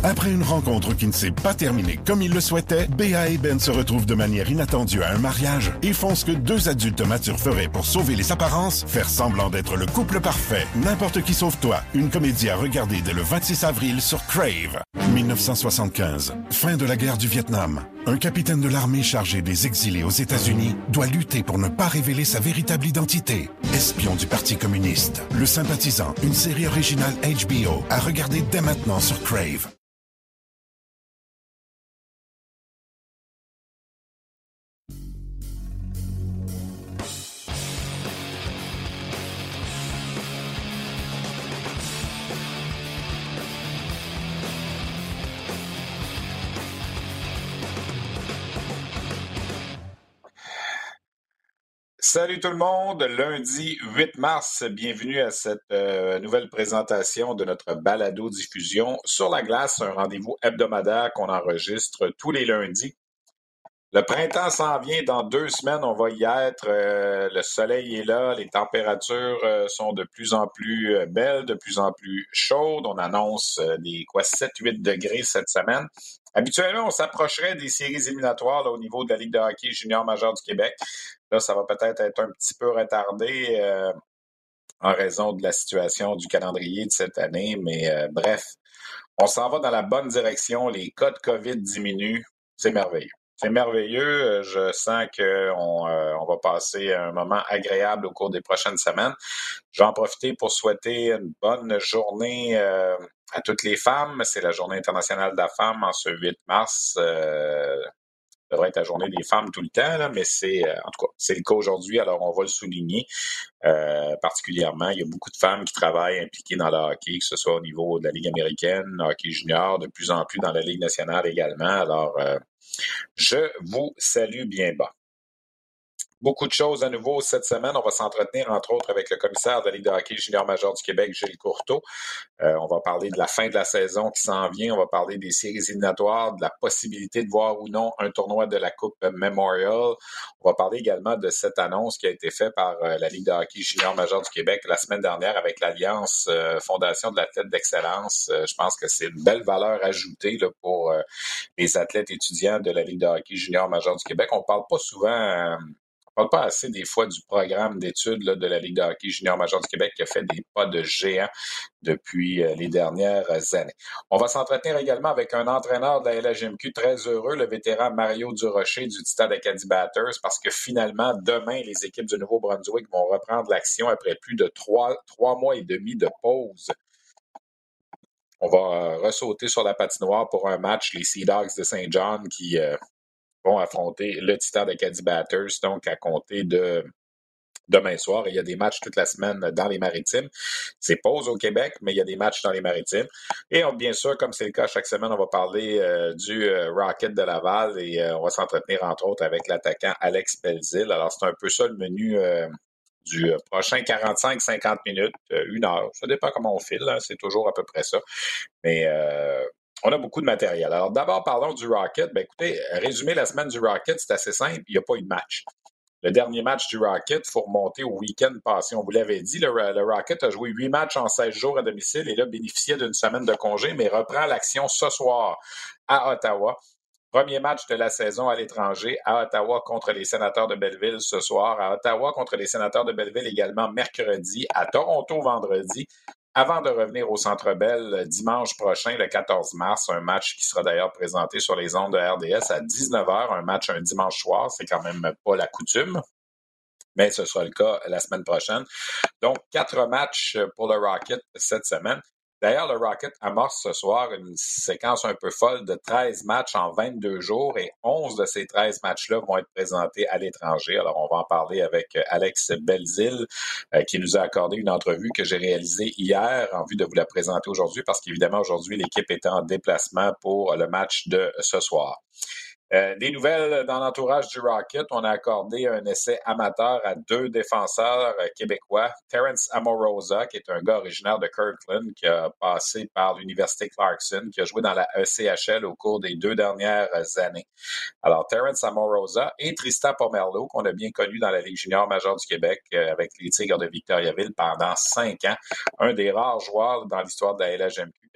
Après une rencontre qui ne s'est pas terminée comme il le souhaitait, Béa et Ben se retrouvent de manière inattendue à un mariage et font ce que deux adultes matures feraient pour sauver les apparences, faire semblant d'être le couple parfait. N'importe qui sauve toi, une comédie à regarder dès le 26 avril sur Crave. 1975, fin de la guerre du Vietnam. Un capitaine de l'armée chargé des exilés aux États-Unis doit lutter pour ne pas révéler sa véritable identité. Espion du Parti communiste. Le sympathisant, une série originale HBO à regarder dès maintenant sur Crave. Salut tout le monde, lundi 8 mars, bienvenue à cette nouvelle présentation de notre balado-diffusion sur la glace, un rendez-vous hebdomadaire qu'on enregistre tous les lundis. Le printemps s'en vient, dans 2 semaines, on va y être, le soleil est là, les températures sont de plus en plus belles, de plus en plus chaudes, on annonce des 7-8 degrés cette semaine. Habituellement, on s'approcherait des séries éliminatoires là, au niveau de la Ligue de hockey junior majeur du Québec. Là, ça va peut-être être un petit peu retardé en raison de la situation du calendrier de cette année, mais bref, on s'en va dans la bonne direction. Les cas de COVID diminuent. C'est merveilleux. C'est merveilleux. Je sens qu'on va passer un moment agréable au cours des prochaines semaines. Je vais en profiter pour souhaiter une bonne journée à toutes les femmes. C'est la Journée internationale de la femme en ce 8 mars. Ça devrait être la journée des femmes tout le temps, là, mais en tout cas, c'est le cas aujourd'hui, alors on va le souligner. Particulièrement, il y a beaucoup de femmes qui travaillent impliquées dans le hockey, que ce soit au niveau de la Ligue américaine, hockey junior, de plus en plus dans la Ligue nationale également. Alors, je vous salue bien bas. Beaucoup de choses à nouveau cette semaine. On va s'entretenir, entre autres, avec le commissaire de la Ligue de hockey junior majeur du Québec, Gilles Courteau. On va parler de la fin de la saison qui s'en vient. On va parler des séries éliminatoires, de la possibilité de voir ou non un tournoi de la Coupe Memorial. On va parler également de cette annonce qui a été faite par la Ligue de hockey junior majeur du Québec la semaine dernière avec l'Alliance Fondation de l'athlète d'excellence. Je pense que c'est une belle valeur ajoutée là, pour les athlètes étudiants de la Ligue de hockey junior majeur du Québec. On parle pas souvent... On ne parle pas assez des fois du programme d'études là, de la Ligue de hockey junior majeur du Québec qui a fait des pas de géant depuis les dernières années. On va s'entretenir également avec un entraîneur de la LHMQ très heureux, le vétéran Mario Durocher du Titan Acadie Batters, parce que finalement, demain, les équipes du Nouveau-Brunswick vont reprendre l'action après plus de trois mois et demi de pause. On va ressauter sur la patinoire pour un match, les Sea Dogs de Saint John qui... vont affronter le Titan d'Acadie Batters, donc à compter de demain soir. Et il y a des matchs toute la semaine dans les Maritimes. C'est pause au Québec, mais il y a des matchs dans les Maritimes. Et bien sûr, comme c'est le cas chaque semaine, on va parler du Rocket de Laval et on va s'entretenir entre autres avec l'attaquant Alex Belzile. Alors, c'est un peu ça le menu du prochain 45-50 minutes, 1 heure. Ça dépend comment on file, hein, c'est toujours à peu près ça. Mais... on a beaucoup de matériel. Alors, d'abord, parlons du Rocket. Ben, écoutez, résumer la semaine du Rocket, c'est assez simple. Il n'y a pas eu de match. Le dernier match du Rocket, il faut remonter au week-end passé. On vous l'avait dit, le Rocket a joué 8 matchs en 16 jours à domicile et là, bénéficiait d'une semaine de congé, mais reprend l'action ce soir à Ottawa. Premier match de la saison à l'étranger, à Ottawa contre les Sénateurs de Belleville ce soir, à Ottawa contre les Sénateurs de Belleville également mercredi, à Toronto vendredi, avant de revenir au Centre Bell dimanche prochain, le 14 mars, un match qui sera d'ailleurs présenté sur les ondes de RDS à 19h, un match un dimanche soir, c'est quand même pas la coutume, mais ce sera le cas la semaine prochaine. Donc, 4 matchs pour le Rocket cette semaine. D'ailleurs, le Rocket amorce ce soir une séquence un peu folle de 13 matchs en 22 jours et 11 de ces 13 matchs-là vont être présentés à l'étranger. Alors, on va en parler avec Alex Belzile qui nous a accordé une entrevue que j'ai réalisée hier en vue de vous la présenter aujourd'hui parce qu'évidemment, aujourd'hui, l'équipe est en déplacement pour le match de ce soir. Des nouvelles dans l'entourage du Rocket. On a accordé un essai amateur à 2 défenseurs québécois. Terrence Amorosa, qui est un gars originaire de Kirkland, qui a passé par l'Université Clarkson, qui a joué dans la ECHL au cours des 2 dernières années. Alors, Terrence Amorosa et Tristan Pomerleau, qu'on a bien connu dans la Ligue junior majeure du Québec avec les Tigres de Victoriaville pendant 5 ans. Un des rares joueurs dans l'histoire de la LHMQ qui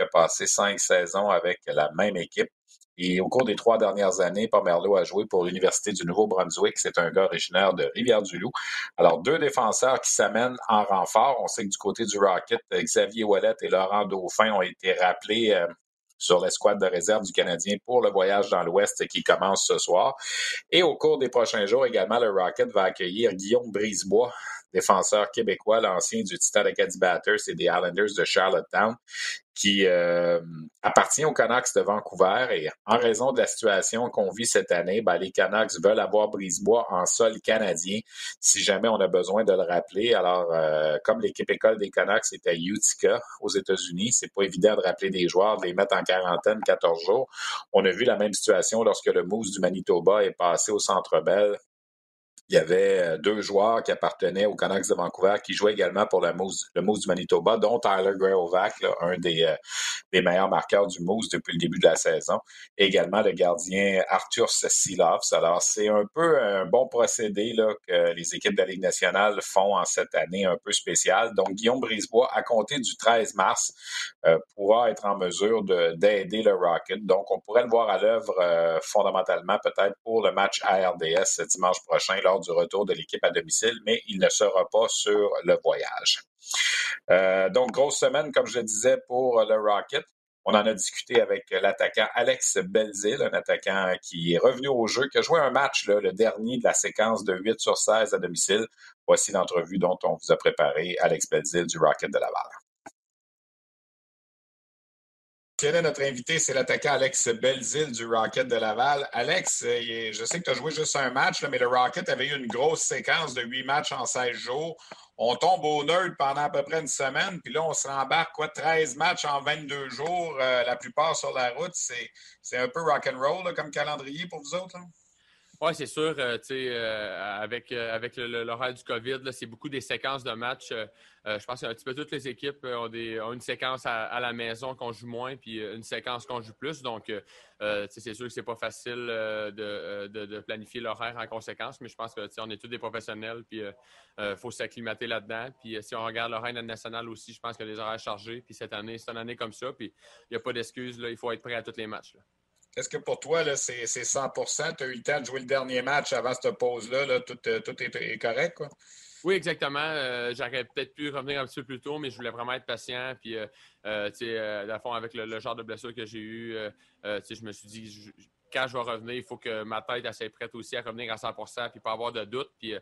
qui a passé 5 saisons avec la même équipe. Et au cours des 3 dernières années, Pomerleau a joué pour l'Université du Nouveau-Brunswick. C'est un gars originaire de Rivière-du-Loup. Alors, 2 défenseurs qui s'amènent en renfort. On sait que du côté du Rocket, Xavier Ouellet et Laurent Dauphin ont été rappelés sur l'escouade de réserve du Canadien pour le voyage dans l'Ouest qui commence ce soir. Et au cours des prochains jours également, le Rocket va accueillir Guillaume Brisebois, défenseur québécois, l'ancien du Titan Acadie Batters et des Islanders de Charlottetown, qui appartient aux Canucks de Vancouver. Et en raison de la situation qu'on vit cette année, les Canucks veulent avoir Brisebois en sol canadien si jamais on a besoin de le rappeler. Alors, comme l'équipe école des Canucks est à Utica, aux États-Unis, c'est pas évident de rappeler des joueurs, de les mettre en quarantaine 14 jours. On a vu la même situation lorsque le Moose du Manitoba est passé au Centre Bell. Il y avait 2 joueurs qui appartenaient aux Canucks de Vancouver qui jouaient également pour le Moose du Manitoba, dont Tyler Graovac, un des meilleurs marqueurs du Moose depuis le début de la saison. Et également le gardien Arthur Silovs. Alors, c'est un peu un bon procédé là, que les équipes de la Ligue nationale font en cette année un peu spéciale. Donc, Guillaume Brisebois, à compter du 13 mars, pourra être en mesure d'aider le Rocket. Donc, on pourrait le voir à l'œuvre fondamentalement peut-être pour le match ARDS dimanche prochain lors du retour de l'équipe à domicile, mais il ne sera pas sur le voyage. Donc, grosse semaine, comme je le disais, pour le Rocket. On en a discuté avec l'attaquant Alex Belzile, un attaquant qui est revenu au jeu, qui a joué un match, là, le dernier de la séquence de 8/16 à domicile. Voici l'entrevue dont on vous a préparé, Alex Belzile du Rocket de Laval. Notre invité, c'est l'attaquant Alex Belzile du Rocket de Laval. Alex, je sais que tu as joué juste un match, là, mais le Rocket avait eu une grosse séquence de 8 matchs en 16 jours. On tombe au nerd pendant à peu près une semaine, puis là, on se rembarque 13 matchs en 22 jours, la plupart sur la route. C'est un peu rock'n'roll là, comme calendrier pour vous autres? Là? Oui, c'est sûr. Avec l'horaire du COVID, là, c'est beaucoup des séquences de matchs. Je pense qu'un petit peu toutes les équipes ont une séquence à la maison qu'on joue moins, puis une séquence qu'on joue plus. Donc, c'est sûr que c'est pas facile de planifier l'horaire en conséquence, mais je pense que on est tous des professionnels, puis faut s'acclimater là-dedans. Puis si on regarde l'horaire national aussi, je pense qu'il y a des horaires chargés. Puis cette année, c'est une année comme ça, puis il n'y a pas d'excuses. Il faut être prêt à tous les matchs. Là. Est-ce que pour toi, là, c'est 100%? Tu as eu le temps de jouer le dernier match avant cette pause-là. Là, tout est correct, quoi? Oui, exactement. J'aurais peut-être pu revenir un petit peu plus tôt, mais je voulais vraiment être patient. Puis, dans le fond, avec le genre de blessure que j'ai eu, je me suis dit, quand je vais revenir, il faut que ma tête soit prête aussi à revenir à 100% puis pas avoir de doute. Puis,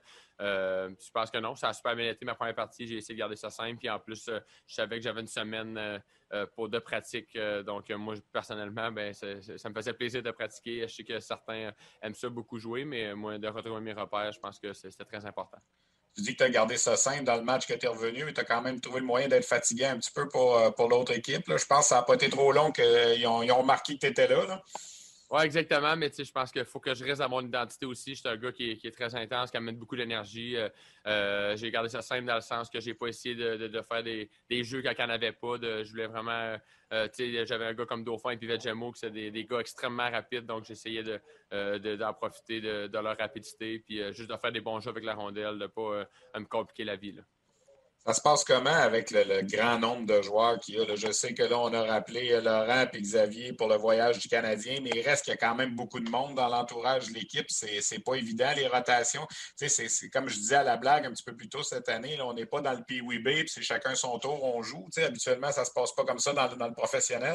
je pense que non, ça a super bien été ma première partie. J'ai essayé de garder ça simple. Puis, en plus, je savais que j'avais une semaine de pratique. Donc, moi, personnellement, ça me faisait plaisir de pratiquer. Je sais que certains aiment ça beaucoup jouer, mais moi, de retrouver mes repères, je pense que c'était très important. Tu dis que tu as gardé ça simple dans le match que tu es revenu, mais tu as quand même trouvé le moyen d'être fatigué un petit peu pour l'autre équipe. Là. Je pense que ça n'a pas été trop long qu'ils ont remarqué que tu étais là. Là. Oui, exactement, mais je pense qu'il faut que je reste à mon identité aussi. Je suis un gars qui est très intense, qui amène beaucoup d'énergie. J'ai gardé ça simple dans le sens que j'ai pas essayé de faire des jeux quand il n'y en avait pas. Je voulais vraiment... j'avais un gars comme Dauphin et Pivette Gemmeau, qui sont des gars extrêmement rapides, donc j'essayais d'en profiter de leur rapidité, puis juste de faire des bons jeux avec la rondelle, de ne pas me compliquer la vie. Là. Ça se passe comment avec le grand nombre de joueurs qu'il y a? Là? Je sais que là, on a rappelé Laurent et Xavier pour le voyage du Canadien, mais il reste qu'il y a quand même beaucoup de monde dans l'entourage de l'équipe. C'est pas évident, les rotations. C'est comme je disais à la blague un petit peu plus tôt cette année, là, on n'est pas dans le Pee-Wee B, puis c'est chacun son tour, on joue. Habituellement, ça se passe pas comme ça dans le professionnel.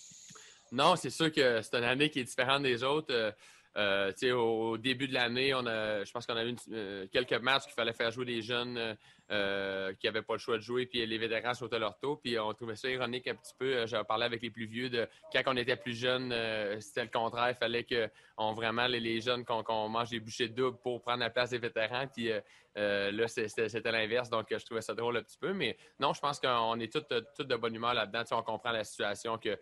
Non, c'est sûr que c'est une année qui est différente des autres. Au début de l'année, je pense qu'on a eu quelques matchs qu'il fallait faire jouer des jeunes qui n'avaient pas le choix de jouer, puis les vétérans sautaient leur tour. Puis on trouvait ça ironique un petit peu. J'avais parlé avec les plus vieux de quand on était plus jeunes, c'était le contraire. Il fallait qu'on vraiment les jeunes qu'on mange des bouchées doubles pour prendre la place des vétérans. Puis là, c'était l'inverse. Donc je trouvais ça drôle un petit peu. Mais non, je pense qu'on est tous de bonne humeur là-dedans. On comprend la situation que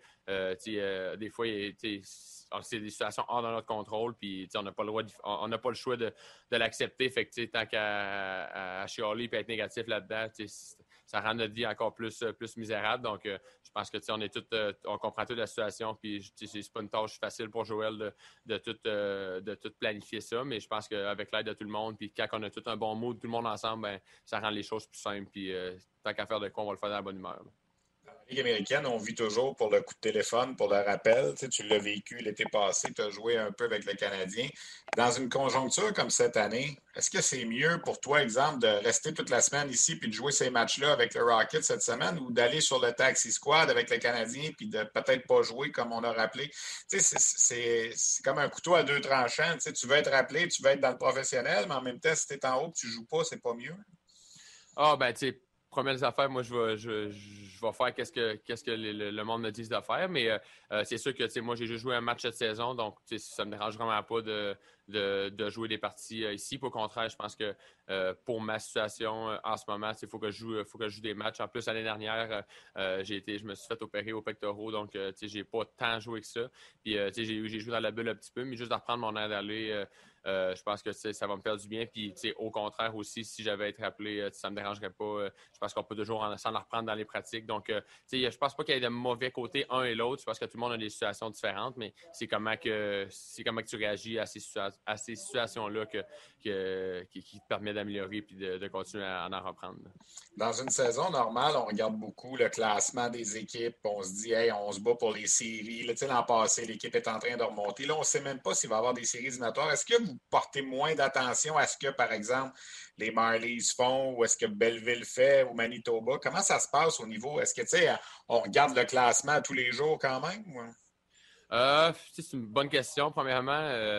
des fois, c'est des situations hors de notre contrôle, puis on n'a pas le choix de l'accepter. Fait que tant qu'à chialer et être négatif là-dedans, ça rend notre vie encore plus misérable. Donc, je pense que on comprend toute la situation, puis c'est pas une tâche facile pour Joël de tout planifier ça, mais je pense qu'avec l'aide de tout le monde, puis quand on a tout un bon mood, tout le monde ensemble, ça rend les choses plus simples. Puis tant qu'à faire de quoi, on va le faire dans la bonne humeur. Là. Ligue américaine, on vit toujours pour le coup de téléphone, pour le rappel. Tu l'as vécu l'été passé, tu as joué un peu avec le Canadien. Dans une conjoncture comme cette année, est-ce que c'est mieux pour toi, exemple, de rester toute la semaine ici puis de jouer ces matchs-là avec le Rocket cette semaine ou d'aller sur le Taxi Squad avec le Canadien puis de peut-être pas jouer comme on a rappelé? C'est comme un couteau à deux tranchants. Tu veux être rappelé, tu veux être dans le professionnel, mais en même temps, si tu es en haut et tu joues pas, c'est pas mieux. Ah, ben, tu sais, premières affaires, moi, je vais faire qu'est-ce que le monde me dit de faire, mais c'est sûr que, tu sais, moi, j'ai juste joué un match cette saison, donc, tu sais, ça me dérange vraiment pas de jouer des parties ici. Au contraire, je pense que pour ma situation en ce moment, il faut que je joue des matchs. En plus, l'année dernière, je me suis fait opérer au pectoraux, donc, tu sais, j'ai pas tant joué que ça. Puis, tu sais, j'ai joué dans la bulle un petit peu, mais juste de reprendre mon air d'aller, je pense que ça va me faire du bien. Puis, au contraire aussi, si j'avais été rappelé, ça ne me dérangerait pas. Je pense qu'on peut toujours s'en reprendre dans les pratiques. Donc, je pense pas qu'il y ait de mauvais côtés un et l'autre. Je pense que tout le monde a des situations différentes, mais c'est comment que tu réagis à ces situations-là qui te permet d'améliorer et de continuer à en reprendre. Dans une saison normale, on regarde beaucoup le classement des équipes. On se dit, hey, on se bat pour les séries. Là, l'an passé, l'équipe est en train de remonter. Là, on ne sait même pas s'il va y avoir des séries éliminatoires. Est-ce que vous portez moins d'attention à ce que, par exemple, les Marlies font ou est-ce que Belleville fait ou Manitoba? Comment ça se passe au niveau? Est-ce que, on regarde le classement tous les jours quand même? C'est une bonne question. Premièrement,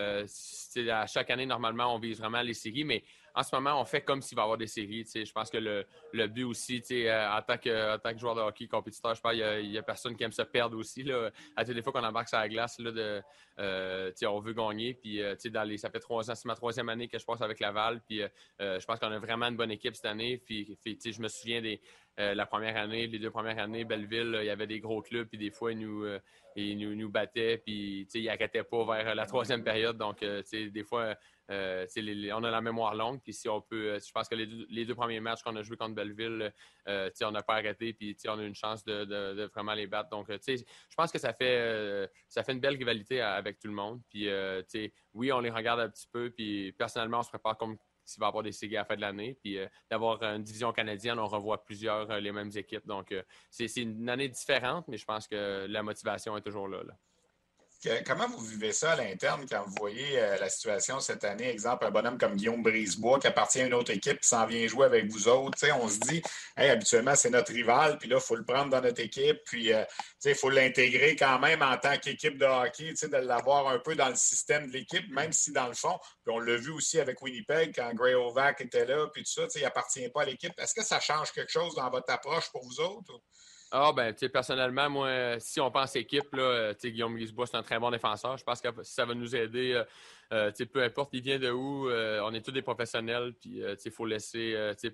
à chaque année, normalement, on vise vraiment les séries, mais en ce moment, on fait comme s'il va y avoir des séries. Je pense que le but aussi, en tant que joueur de hockey compétiteur, je pense qu'il y a personne qui aime se perdre aussi. Là. À toutes les fois qu'on embarque sur la glace, là, on veut gagner. Puis, ça fait 3 ans, c'est ma 3e année que je passe avec Laval. Puis, je pense qu'on a vraiment une bonne équipe cette année. Puis je me souviens la première année, les 2 premières années, Belleville, il y avait des gros clubs. Puis des fois, ils nous battaient. Puis ils n'arrêtaient pas vers la 3e période. Donc, des fois, on a la mémoire longue. Puis si on peut, je pense que les 2 premiers matchs qu'on a joués contre Belleville, on n'a pas arrêté. Puis on a eu une chance de vraiment les battre. Donc, je pense que ça fait une belle rivalité avec tout le monde. Puis, oui, on les regarde un petit peu. Puis personnellement, on se prépare comme s'il va y avoir des séries à la fin de l'année. Puis d'avoir une division canadienne, on revoit plusieurs les mêmes équipes. Donc, c'est une année différente, mais je pense que la motivation est toujours là. Comment vous vivez ça à l'interne quand vous voyez la situation cette année? Exemple, un bonhomme comme Guillaume Brisebois qui appartient à une autre équipe qui s'en vient jouer avec vous autres. On se dit, hey, habituellement, c'est notre rival, puis là, il faut le prendre dans notre équipe, puis il faut l'intégrer quand même en tant qu'équipe de hockey, de l'avoir un peu dans le système de l'équipe, même si dans le fond, puis on l'a vu aussi avec Winnipeg quand Gray Ovac était là, puis tout ça, il n'appartient pas à l'équipe. Est-ce que ça change quelque chose dans votre approche pour vous autres? Ou? Ah, ben, personnellement, moi, si on pense équipe, là, Guillaume Brisebois, c'est un très bon défenseur. Je pense que ça va nous aider. Peu importe, il vient de où, on est tous des professionnels. Puis, il faut laisser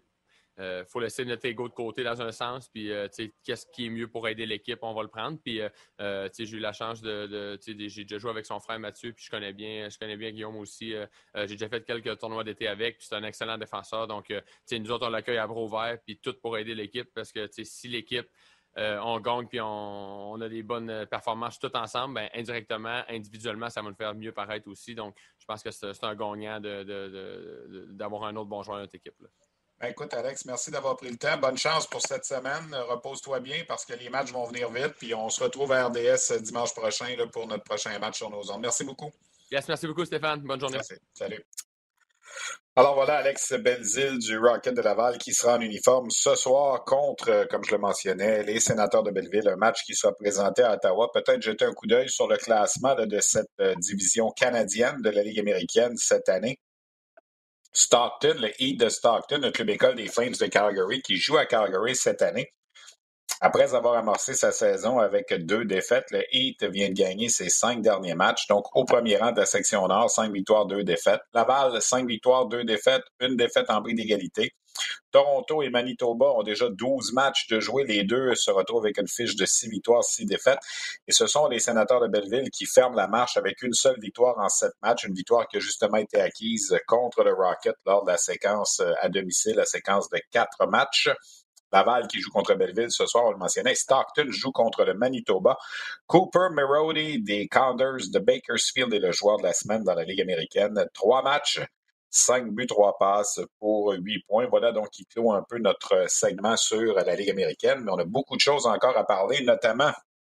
notre ego de côté dans un sens. Puis, qu'est-ce qui est mieux pour aider l'équipe, on va le prendre. Puis, j'ai eu la chance j'ai déjà joué avec son frère Mathieu. Puis, je connais bien Guillaume aussi. J'ai déjà fait quelques tournois d'été avec. Puis, c'est un excellent défenseur. Donc, nous autres, on l'accueille à bras ouverts. Puis, tout pour aider l'équipe. Parce que, si l'équipe on gagne puis on a des bonnes performances tout ensemble, ben, indirectement, individuellement, ça va nous faire mieux paraître aussi. Donc, je pense que c'est un gagnant d'avoir un autre bon joueur dans notre équipe. Là. Ben, écoute, Alex, merci d'avoir pris le temps. Bonne chance pour cette semaine. Repose-toi bien parce que les matchs vont venir vite. Puis on se retrouve à RDS dimanche prochain là, pour notre prochain match sur nos ondes. Merci beaucoup. Yes, merci beaucoup, Stéphane. Bonne journée. Merci. Salut. Alors voilà, Alex Belzile du Rocket de Laval qui sera en uniforme ce soir contre, comme je le mentionnais, les Sénateurs de Belleville. Un match qui sera présenté à Ottawa. Peut-être jeter un coup d'œil sur le classement là, de cette division canadienne de la Ligue américaine cette année. Stockton, le Heat de Stockton, le club école des Flames de Calgary, qui joue à Calgary cette année. Après avoir amorcé sa saison avec 2 défaites, le Heat vient de gagner ses 5 derniers matchs. Donc, au premier rang de la section Nord, 5 victoires, 2 défaites. Laval, 5 victoires, 2 défaites, 1 défaite en bris d'égalité. Toronto et Manitoba ont déjà 12 matchs de jouer. Les deux se retrouvent avec une fiche de 6 victoires, 6 défaites. Et ce sont les Sénateurs de Belleville qui ferment la marche avec une seule victoire en 7 matchs. Une victoire qui a justement été acquise contre le Rocket lors de la séquence à domicile, la séquence de 4 matchs. Laval qui joue contre Belleville ce soir, on le mentionnait. Stockton joue contre le Manitoba. Cooper Marody des Condors de Bakersfield est le joueur de la semaine dans la Ligue américaine. 3 matchs, 5 buts, 3 passes pour 8 points. Voilà donc qui clôt un peu notre segment sur la Ligue américaine. Mais on a beaucoup de choses encore à parler, notamment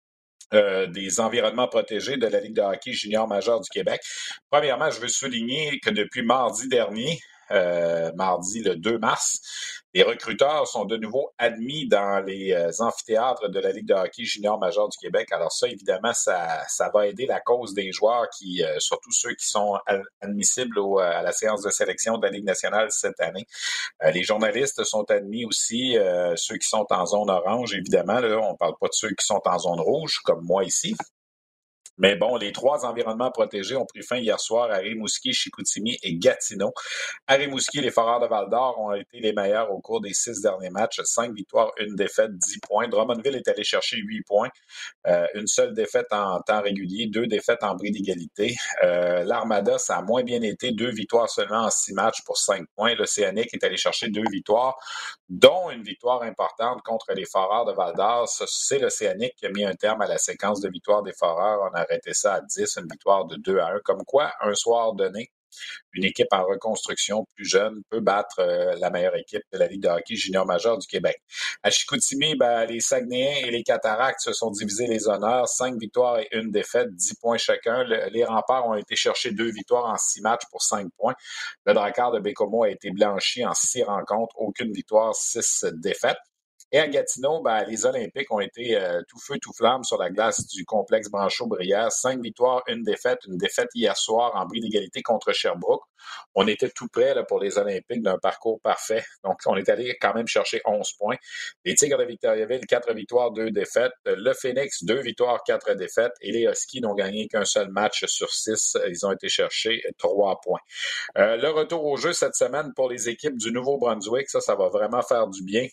des environnements protégés de la Ligue de hockey junior majeur du Québec. Premièrement, je veux souligner que depuis mardi dernier, mardi le 2 mars, les recruteurs sont de nouveau admis dans les amphithéâtres de la Ligue de hockey junior majeur du Québec. Alors ça, évidemment, ça va aider la cause des joueurs qui, surtout ceux qui sont admissibles à la séance de sélection de la Ligue nationale cette année. Les journalistes sont admis aussi, ceux qui sont en zone orange, évidemment. Là, on ne parle pas de ceux qui sont en zone rouge, comme moi ici. Mais bon, les 3 environnements protégés ont pris fin hier soir à Rimouski, Chicoutimi et Gatineau. À Rimouski, les Foreurs de Val-d'Or ont été les meilleurs au cours des 6 derniers matchs. 5 victoires, 1 défaite, 10 points. Drummondville est allé chercher 8 points. Une seule défaite en temps régulier, 2 défaites en bris d'égalité. L'Armada, ça a moins bien été. 2 victoires seulement en 6 matchs pour 5 points. L'Océanique est allé chercher 2 victoires, dont une victoire importante contre les Foreurs de Val-d'Or. C'est l'Océanique qui a mis un terme à la séquence de victoires des Foreurs. On a arrêté ça à 10, une victoire de 2-1. Comme quoi, un soir donné, une équipe en reconstruction plus jeune peut battre la meilleure équipe de la Ligue de hockey junior majeur du Québec. À Chicoutimi, les Saguenayens et les Cataractes se sont divisés les honneurs. 5 victoires et 1 défaite, 10 points chacun. Les Remparts ont été chercher 2 victoires en 6 matchs pour 5 points. Le Drakkar de Bécomo a été blanchi en 6 rencontres, aucune victoire, 6 défaites. Et à Gatineau, les Olympiques ont été tout feu, tout flamme sur la glace du complexe Branchot-Brière. 5 victoires, 1 défaite. Une défaite hier soir en bris d'égalité contre Sherbrooke. On était tout près là, pour les Olympiques d'un parcours parfait. Donc, on est allé quand même chercher 11 points. Les Tigres de Victoriaville, 4 victoires, 2 défaites. Le Phoenix, 2 victoires, 4 défaites. Et les Huskies n'ont gagné qu'un seul match sur 6. Ils ont été chercher 3 points. Le retour au jeu cette semaine pour les équipes du Nouveau-Brunswick, ça va vraiment faire du bien.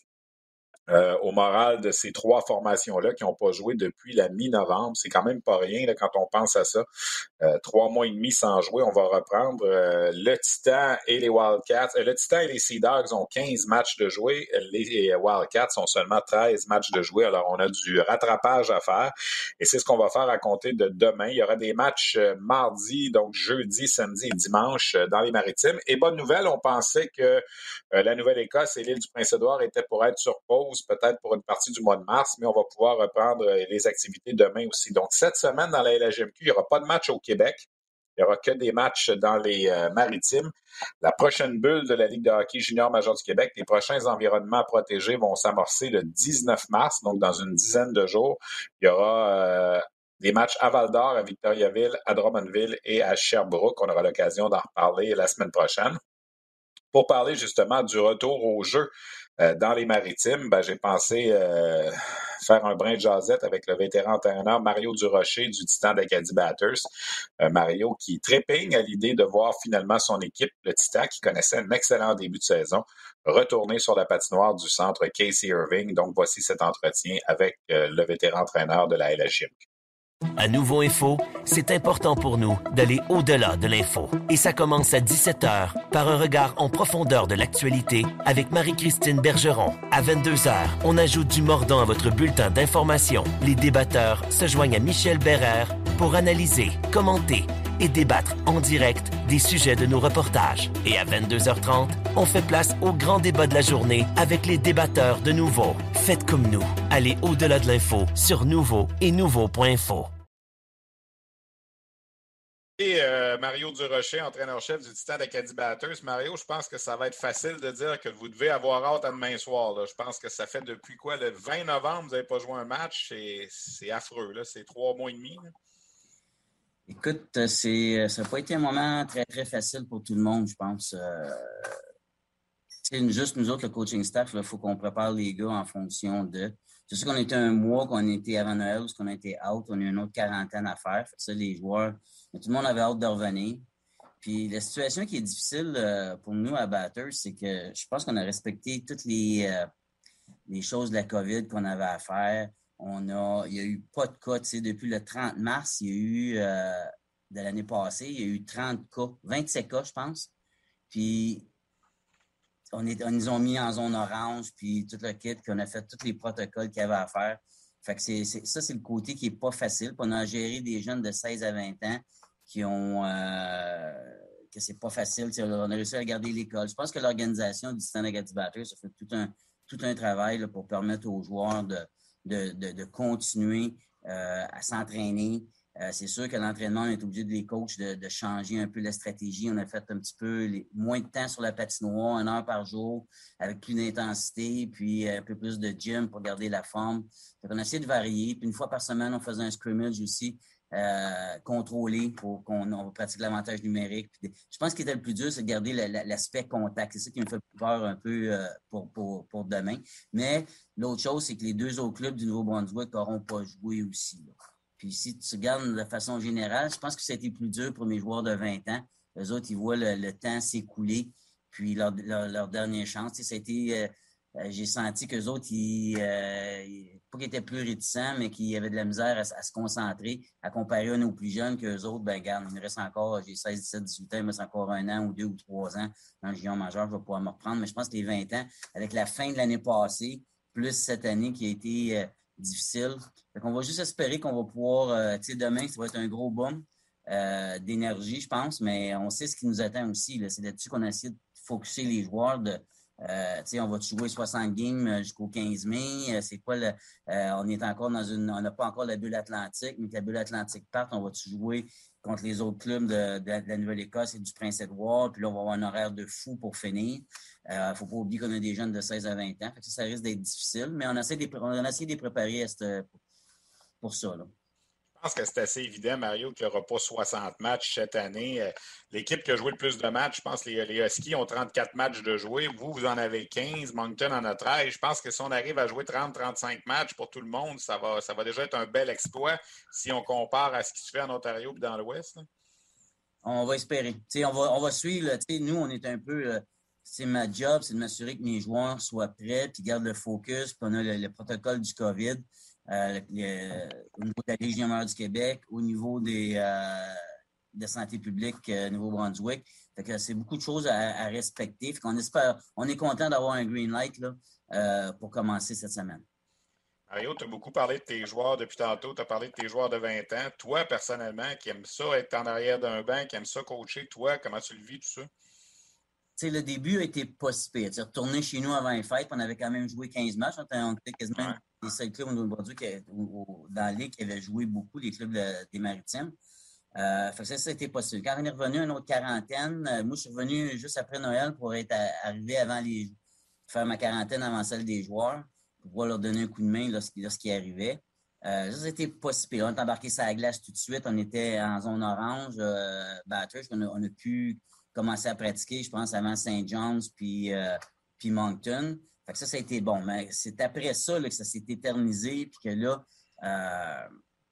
Au moral de ces 3 formations-là qui n'ont pas joué depuis la mi-novembre. C'est quand même pas rien là, quand on pense à ça. 3 mois et demi sans jouer, on va reprendre. Le Titan et les Wildcats. Le Titan et les Sea Dogs ont 15 matchs de jouer. Les Wildcats ont seulement 13 matchs de jouer. Alors, on a du rattrapage à faire. Et c'est ce qu'on va faire à compter de demain. Il y aura des matchs mardi, donc jeudi, samedi et dimanche dans les Maritimes. Et bonne nouvelle, on pensait que la Nouvelle-Écosse et l'île du Prince-Édouard étaient pour être sur pause, peut-être pour une partie du mois de mars, mais on va pouvoir reprendre les activités demain aussi. Donc, cette semaine, dans la LHMQ, il n'y aura pas de match au Québec. Il n'y aura que des matchs dans les Maritimes. La prochaine bulle de la Ligue de hockey junior majeur du Québec, les prochains environnements protégés vont s'amorcer le 19 mars, donc dans une dizaine de jours. Il y aura des matchs à Val-d'Or, à Victoriaville, à Drummondville et à Sherbrooke. On aura l'occasion d'en reparler la semaine prochaine. Pour parler justement du retour au jeu dans les Maritimes, j'ai pensé faire un brin de jasette avec le vétéran entraîneur Mario Durocher du Titan d'Acadie Batters. Mario qui trépigne à l'idée de voir finalement son équipe, le Titan, qui connaissait un excellent début de saison, retourner sur la patinoire du centre Casey Irving. Donc voici cet entretien avec le vétéran entraîneur de la LHJMQ. À Nouveau Info, c'est important pour nous d'aller au-delà de l'info. Et ça commence à 17h par un regard en profondeur de l'actualité avec Marie-Christine Bergeron. À 22h, on ajoute du mordant à votre bulletin d'information. Les débatteurs se joignent à Michel Bérère pour analyser, commenter et débattre en direct des sujets de nos reportages. Et à 22h30, on fait place au grand débat de la journée avec les débatteurs de Nouveau. Faites comme nous. Allez au-delà de l'info sur Nouveau et Nouveau.info. Et Mario Durocher, entraîneur-chef du Titan d'Acadie Batters. Mario, je pense que ça va être facile de dire que vous devez avoir hâte à demain soir. Là. Je pense que ça fait depuis le 20 novembre, vous n'avez pas joué un match. C'est affreux. Là. C'est 3 mois et demi. Là. Écoute, ça n'a pas été un moment très, très facile pour tout le monde, je pense. C'est juste nous autres, le coaching staff, il faut qu'on prépare les gars en fonction de... C'est sûr qu'on était un mois qu'on était avant Noël, parce qu'on a été out, on a eu une autre quarantaine à faire. Fait que ça, les joueurs, tout le monde avait hâte de revenir. Puis la situation qui est difficile pour nous à Batters, c'est que je pense qu'on a respecté toutes les choses de la COVID qu'on avait à faire. Il n'y a eu pas de cas, depuis le 30 mars, il y a eu, de l'année passée, il y a eu 30 cas, 27 cas, je pense. Puis, on nous ont mis en zone orange, puis tout le kit, puis on a fait tous les protocoles qu'il y avait à faire. Fait que ça, c'est le côté qui n'est pas facile. Puis on a géré des jeunes de 16 à 20 ans qui ont que c'est pas facile. On a réussi à garder l'école. Je pense que l'organisation du Titan d'Acadie Batters, ça fait tout un travail là, pour permettre aux joueurs de continuer à s'entraîner. C'est sûr que l'entraînement, on est obligé de les coachs de changer un peu la stratégie. On a fait un petit peu moins de temps sur la patinoire, 1 heure par jour, avec plus d'intensité, puis un peu plus de gym pour garder la forme. Donc, on a essayé de varier. Puis 1 fois par semaine, on faisait un scrimmage aussi contrôlé pour qu'on pratique l'avantage numérique. Puis je pense qu'il était le plus dur, c'est de garder l'aspect contact. C'est ça qui me fait peur un peu pour demain. Mais l'autre chose, c'est que les 2 autres clubs du Nouveau-Brunswick n'auront pas joué aussi, là. Puis si tu regardes de façon générale, je pense que ça a été plus dur pour mes joueurs de 20 ans. Eux autres, ils voient le temps s'écouler, puis leur dernière chance. Ça a été, j'ai senti qu'eux autres, pas qu'ils étaient plus réticents, mais qu'ils avaient de la misère à se concentrer, à comparer à nos plus jeunes qu'eux autres. Ben regarde, il me reste encore, j'ai 16, 17, 18 ans, il me reste encore 1 an ou 2 ou 3 ans dans le junior majeur, je vais pouvoir me reprendre. Mais je pense que les 20 ans, avec la fin de l'année passée, plus cette année qui a été difficile. Donc, on va juste espérer qu'on va pouvoir, demain, ça va être un gros boom d'énergie, je pense, mais on sait ce qui nous attend aussi. Là. C'est là-dessus qu'on a essayé de focusser les joueurs. On va jouer 60 games jusqu'au 15 mai. C'est quoi on est encore on n'a pas encore la bulle atlantique, mais que la bulle atlantique parte, on va-tu jouer contre les autres clubs de la Nouvelle-Écosse et du Prince-Édouard, puis là, on va avoir un horaire de fou pour finir. Faut pas oublier qu'on a des jeunes de 16 à 20 ans, fait que ça risque d'être difficile, mais on a essayé de les préparer pour ça, là. Je pense que c'est assez évident, Mario, qu'il n'y aura pas 60 matchs cette année. L'équipe qui a joué le plus de matchs, je pense que les Huskies ont 34 matchs de jouer. Vous en avez 15. Moncton en a 13. Je pense que si on arrive à jouer 30-35 matchs pour tout le monde, ça va déjà être un bel exploit si on compare à ce qui se fait en Ontario et dans l'Ouest. Là. On va espérer. On va suivre. Là, nous, on est un peu... c'est ma job, c'est de m'assurer que mes joueurs soient prêts puis gardent le focus. Puis on a le protocole du COVID. Au niveau de la Légion majeure du Québec, au niveau de santé publique Nouveau-Brunswick. Fait que c'est beaucoup de choses à respecter. Fait qu'on espère, on est content d'avoir un green light là, pour commencer cette semaine. Mario, tu as beaucoup parlé de tes joueurs depuis tantôt. Tu as parlé de tes joueurs de 20 ans. Toi, personnellement, qui aime ça, être en arrière d'un banc, qui aime ça coacher, toi, comment tu le vis, tout ça? Le début a été pas si pire. Retourné chez nous avant les fêtes, on avait quand même joué 15 matchs. On était quasiment les seuls clubs au Nouveau-Brunswick dans la Ligue qui avaient joué beaucoup, les clubs des Maritimes. Fait que ça a été possible. Quand on est revenu à une autre quarantaine, moi, je suis revenu juste après Noël pour être arrivé avant faire ma quarantaine avant celle des joueurs, pour pouvoir leur donner un coup de main lorsqu'ils arrivaient. Ça a été pas si pire. On est embarqué sur la glace tout de suite. On était en zone orange, Batters. On a pu commencer à pratiquer, je pense, avant St. John's puis Moncton. Fait que ça a été bon. Mais c'est après ça là, que ça s'est éternisé puis que là,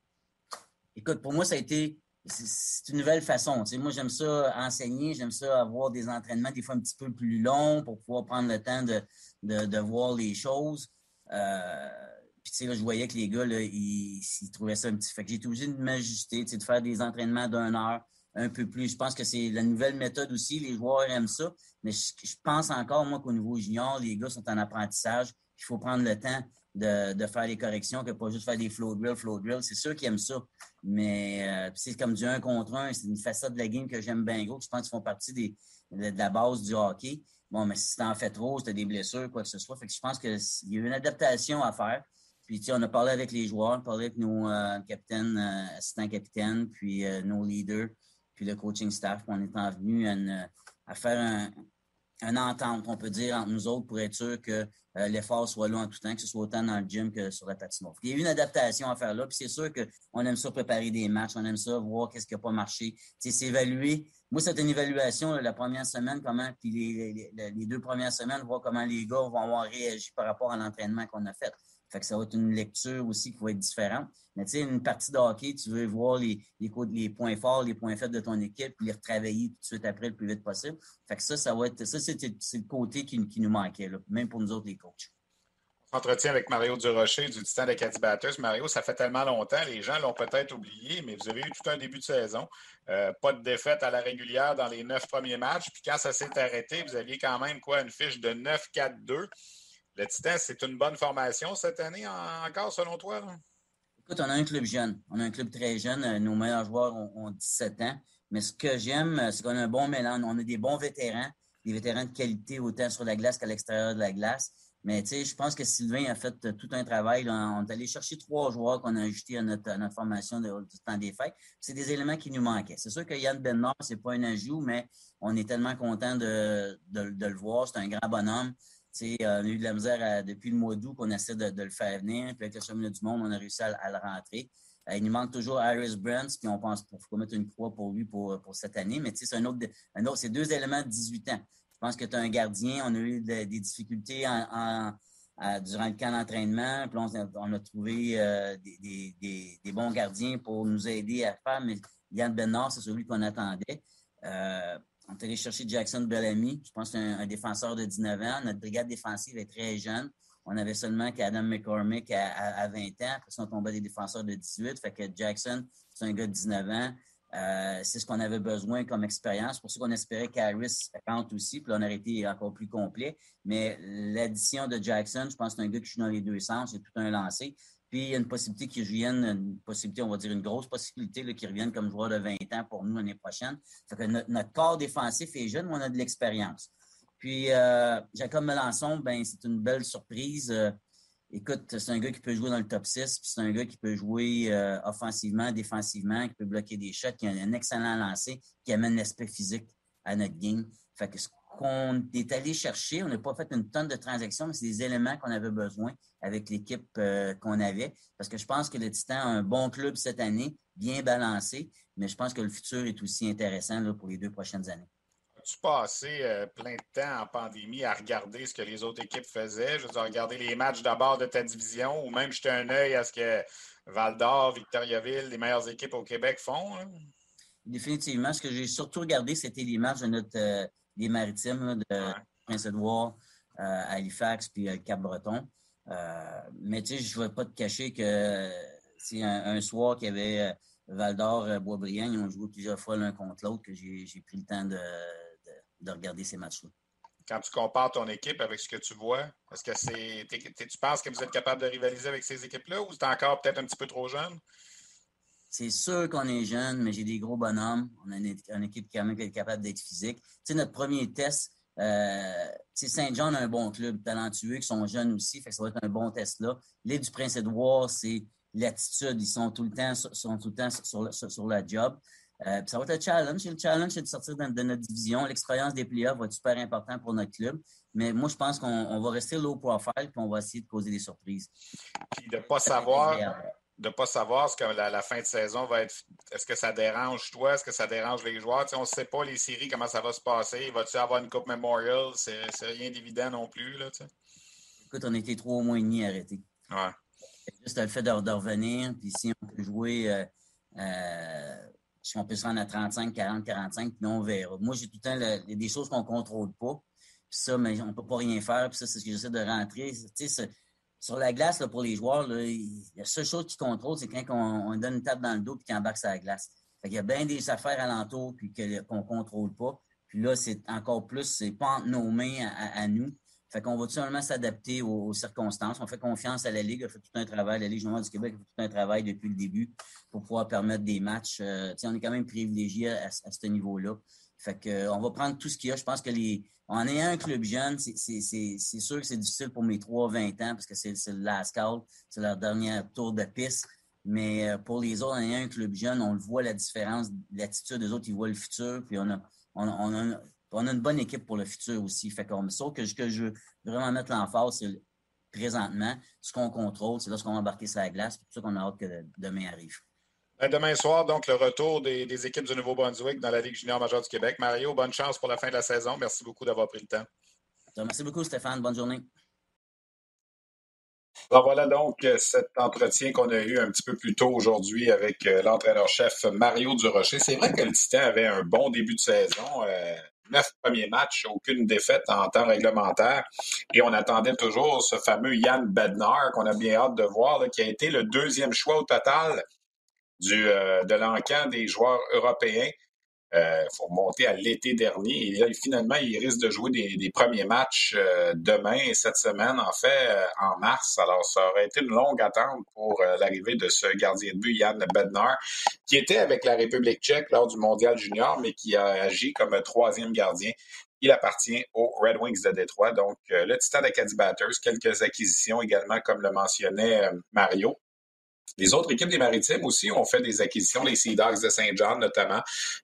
écoute, pour moi, ça a été... C'est une nouvelle façon. Tu sais, moi, j'aime ça enseigner, j'aime ça avoir des entraînements des fois un petit peu plus longs pour pouvoir prendre le temps de voir les choses. Puis, tu sais, là, je voyais que les gars, là, ils trouvaient ça un petit... Fait que j'ai été obligé de m'ajuster, tu sais, de faire des entraînements d'1 heure, un peu plus. Je pense que c'est la nouvelle méthode aussi. Les joueurs aiment ça. Mais je pense encore, moi, qu'au niveau junior, les gars sont en apprentissage. Il faut prendre le temps de faire les corrections, que pas juste faire des flow drills. C'est sûr qu'ils aiment ça. Mais c'est comme du 1 contre 1. C'est une facette de la game que j'aime bien gros. Je pense qu'ils font partie de la base du hockey. Bon, mais si t'en fais trop, si t'as des blessures, quoi que ce soit. Fait que je pense qu'il y a une adaptation à faire. Puis, tu sais, on a parlé avec les joueurs, on a parlé avec nos capitaines, assistants capitaines, puis nos leaders, puis le coaching staff. On est venu à faire une entente, on peut dire, entre nous autres pour être sûr que l'effort soit là en tout temps, que ce soit autant dans le gym que sur la patinoire. Il y a eu une adaptation à faire là, puis c'est sûr qu'on aime ça préparer des matchs, on aime ça voir qu'est-ce qui n'a pas marché. Tu sais, s'évaluer. Moi, c'est une évaluation la première semaine, puis les 2 premières semaines, voir comment les gars vont avoir réagi par rapport à l'entraînement qu'on a fait. Fait que ça va être une lecture aussi qui va être différente. Mais tu sais, une partie de hockey, tu veux voir les points forts, les points faibles de ton équipe, puis les retravailler tout de suite après le plus vite possible. Fait que ça va être... Ça, c'est le côté qui nous manquait, là, même pour nous autres, les coachs. Entretien avec Mario Durocher du Titan d'Acadie Batters. Mario, ça fait tellement longtemps, les gens l'ont peut-être oublié, mais vous avez eu tout un début de saison. Pas de défaite à la régulière dans les 9 premiers matchs. Puis quand ça s'est arrêté, vous aviez quand même une fiche de 9-4-2. Le Titan, c'est une bonne formation cette année encore, selon toi? Là? Écoute, on a un club jeune. On a un club très jeune. Nos meilleurs joueurs ont 17 ans. Mais ce que j'aime, c'est qu'on a un bon mélange. On a des bons vétérans, des vétérans de qualité autant sur la glace qu'à l'extérieur de la glace. Mais tu sais, je pense que Sylvain a fait tout un travail. Là. On est allé chercher 3 joueurs qu'on a ajoutés à notre formation du temps des fêtes. C'est des éléments qui nous manquaient. C'est sûr que Yann Bednar, c'est pas un ajout, mais on est tellement content de le voir. C'est un grand bonhomme. Tu sais, on a eu de la misère depuis le mois d'août qu'on essaie de le faire venir. Puis avec le championnat du monde, on a réussi à le rentrer. Il nous manque toujours Harris Brents, puis on pense qu'il faut mettre une croix pour lui pour cette année. Mais tu sais, c'est 2 éléments de 18 ans. Je pense que tu as un gardien. On a eu des difficultés durant le camp d'entraînement. Puis on a trouvé des bons gardiens pour nous aider à faire. Mais Yann Bednar, c'est celui qu'on attendait. On est allé chercher Jackson Bellamy. Je pense que c'est un défenseur de 19 ans. Notre brigade défensive est très jeune. On avait seulement qu'Adam McCormick à 20 ans. Après ça, on tombait des défenseurs de 18. Fait que Jackson, c'est un gars de 19 ans. C'est ce qu'on avait besoin comme expérience. C'est pour ça qu'on espérait qu'Harris rentre aussi. Puis là, on aurait été encore plus complet. Mais l'addition de Jackson, je pense que c'est un gars qui joue dans les 2 sens. C'est tout un lancé. Puis, il y a une possibilité qu'il revienne, on va dire une grosse possibilité qu'il revienne comme joueur de 20 ans pour nous l'année prochaine. Fait que notre corps défensif est jeune, mais on a de l'expérience. Puis, Jacob Melançon, c'est une belle surprise. Écoute, c'est un gars qui peut jouer dans le top 6, puis c'est un gars qui peut jouer offensivement, défensivement, qui peut bloquer des shots, qui a un excellent lancer, qui amène l'aspect physique à notre game. Fait que ce qu'on est allé chercher, on n'a pas fait une tonne de transactions, mais c'est des éléments qu'on avait besoin avec l'équipe qu'on avait. Parce que je pense que le Titan a un bon club cette année, bien balancé, mais je pense que le futur est aussi intéressant là, pour les 2 prochaines années. As-tu passé plein de temps en pandémie à regarder ce que les autres équipes faisaient? Je veux dire, regarder les matchs d'abord de ta division ou même jeter un œil à ce que Val-d'Or, Victoriaville, les meilleures équipes au Québec font? Hein? Définitivement. Ce que j'ai surtout regardé, c'était les matchs de des Maritimes, de Prince-Édouard, Halifax puis Cap-Breton. Mais tu sais, je ne vais pas te cacher que c'est un soir qu'il y avait Val-d'Or, Boisbriand, ils ont joué plusieurs fois l'un contre l'autre que j'ai pris le temps de regarder ces matchs-là. Quand tu compares ton équipe avec ce que tu vois, est-ce que tu penses que vous êtes capable de rivaliser avec ces équipes-là ou c'est encore peut-être un petit peu trop jeune? C'est sûr qu'on est jeune, mais j'ai des gros bonhommes. On a une équipe qui est capable d'être physique. Tu sais, notre premier test, Saint-John a un bon club talentueux, qui sont jeunes aussi, fait que ça va être un bon test là. L'île du Prince-Édouard, c'est l'attitude. Ils sont tout le temps sur la job. Puis ça va être un challenge. Le challenge, c'est de sortir de notre division. L'expérience des playoffs va être super important pour notre club. Mais moi, je pense qu'on va rester low profile puis on va essayer de causer des surprises. Puis de ne pas savoir ce que la fin de saison va être. Est-ce que ça dérange toi? Est-ce que ça dérange les joueurs? Tu sais, on ne sait pas les séries, comment ça va se passer. Va-tu avoir une Coupe Memorial? C'est rien d'évident non plus. Là, tu sais. Écoute, on a été 3 mois et demi arrêtés. Ouais. C'est juste le fait de revenir. Puis si on peut jouer, si on peut se rendre à 35, 40, 45, puis on verra. Moi, j'ai tout le temps des choses qu'on ne contrôle pas. Puis ça, mais on ne peut pas rien faire. Puis ça, c'est ce que j'essaie de rentrer. Tu sais, sur la glace, là, pour les joueurs, là, la seule chose qu'ils contrôlent, c'est quand on donne une tape dans le dos et qu'ils embarquent sur la glace. Fait qu'il y a bien des affaires alentour puis qu'on ne contrôle pas. Puis là, c'est encore plus, c'est pas entre nos mains à nous. Fait qu'on va tout simplement s'adapter aux circonstances. On fait confiance à la Ligue. On fait tout un travail. La Ligue junior du Québec a fait tout un travail depuis le début pour pouvoir permettre des matchs. On est quand même privilégié à ce niveau-là. Fait que on va prendre tout ce qu'il y a. Je pense que en ayant un club jeune, c'est sûr que c'est difficile pour mes 3-20 ans parce que c'est le last call, c'est leur dernier tour de piste. Mais pour les autres, en ayant un club jeune, on le voit la différence, l'attitude des autres, ils voient le futur. Puis on a une bonne équipe pour le futur aussi. Fait qu'on sauf que je veux vraiment mettre l'emphase, c'est présentement, ce qu'on contrôle, c'est lorsqu'on va embarquer sur la glace. C'est pour ça qu'on a hâte que demain arrive. Demain soir, donc, le retour des équipes du Nouveau-Brunswick dans la Ligue junior majeure du Québec. Mario, bonne chance pour la fin de la saison. Merci beaucoup d'avoir pris le temps. Merci beaucoup, Stéphane. Bonne journée. Alors voilà donc cet entretien qu'on a eu un petit peu plus tôt aujourd'hui avec l'entraîneur-chef Mario Durocher. C'est vrai que le Titan avait un bon début de saison. 9 premiers matchs, aucune défaite en temps réglementaire. Et on attendait toujours ce fameux Yann Bednar qu'on a bien hâte de voir, là, qui a été le 2e choix au total de l'encan des joueurs européens. faut remonter à l'été dernier. Et là, finalement, il risque de jouer des premiers matchs demain et cette semaine, en fait, en mars. Alors, ça aurait été une longue attente pour l'arrivée de ce gardien de but, Jan Bednar, qui était avec la République tchèque lors du Mondial junior, mais qui a agi comme troisième gardien. Il appartient aux Red Wings de Détroit. Donc, le Titan d'Acadie Batters, quelques acquisitions également, comme le mentionnait Mario. Les autres équipes des Maritimes aussi ont fait des acquisitions, les Sea Dogs de Saint-Jean notamment.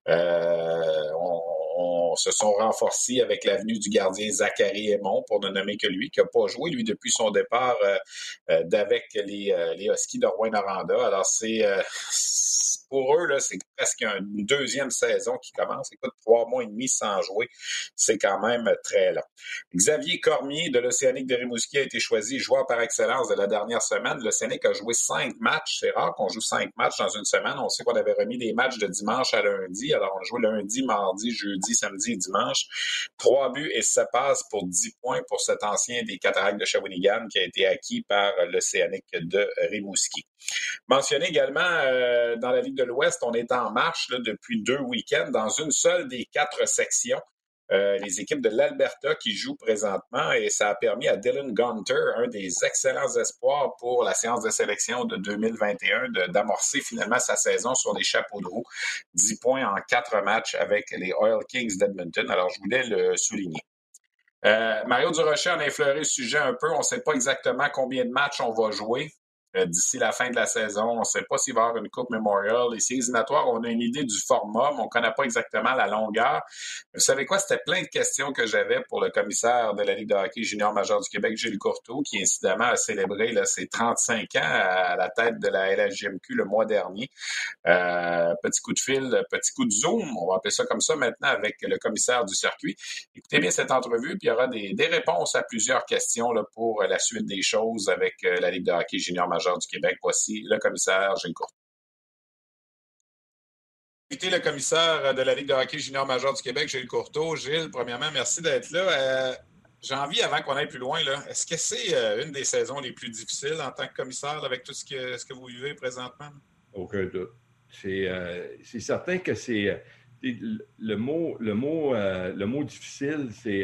Se sont renforcés avec l'avenue du gardien Zachary Aymon, pour ne nommer que lui, qui n'a pas joué, lui, depuis son départ d'avec les Huskies de Rouyn-Noranda. Alors, pour eux, là, c'est presque une deuxième saison qui commence. Écoute, 3 mois et demi sans jouer, c'est quand même très long. Xavier Cormier de l'Océanique de Rimouski a été choisi joueur par excellence de la dernière semaine. L'Océanique a joué 5 matchs. C'est rare qu'on joue 5 matchs dans une semaine. On sait qu'on avait remis des matchs de dimanche à lundi. Alors, on joue lundi, mardi, jeudi, samedi et dimanche. 3 buts et 7 passes pour 10 points pour cet ancien des Cataractes de Shawinigan qui a été acquis par l'Océanique de Rimouski. Mentionné également dans la Ligue de l'Ouest, on est en marche là, depuis 2 week-ends dans une seule des 4 sections. Les équipes de l'Alberta qui jouent présentement et ça a permis à Dylan Gunter, un des excellents espoirs pour la séance de sélection de 2021, d'amorcer finalement sa saison sur les chapeaux de roue. 10 points en 4 matchs avec les Oil Kings d'Edmonton. Alors, je voulais le souligner. Mario Durocher en a effleuré le sujet un peu. On ne sait pas exactement combien de matchs on va jouer d'ici la fin de la saison. On ne sait pas s'il va y avoir une Coupe Memorial. Les séries éliminatoires, on a une idée du format, mais on ne connaît pas exactement la longueur. Vous savez quoi? C'était plein de questions que j'avais pour le commissaire de la Ligue de hockey junior majeur du Québec, Gilles Courteau, qui incidemment a célébré là, ses 35 ans à la tête de la LHJMQ le mois dernier. Petit coup de fil, petit coup de zoom, on va appeler ça comme ça maintenant avec le commissaire du circuit. Écoutez bien cette entrevue, puis il y aura des réponses à plusieurs questions là, pour la suite des choses avec la Ligue de hockey junior majeur du Québec. Voici le commissaire Gilles Courteau. Invité le commissaire de la Ligue de hockey junior majeur du Québec, Gilles Courteau. Gilles, premièrement, merci d'être là. J'ai envie, avant qu'on aille plus loin, là, est-ce que c'est une des saisons les plus difficiles en tant que commissaire là, avec tout ce que vous vivez présentement? Aucun doute. C'est certain que c'est le mot difficile, c'est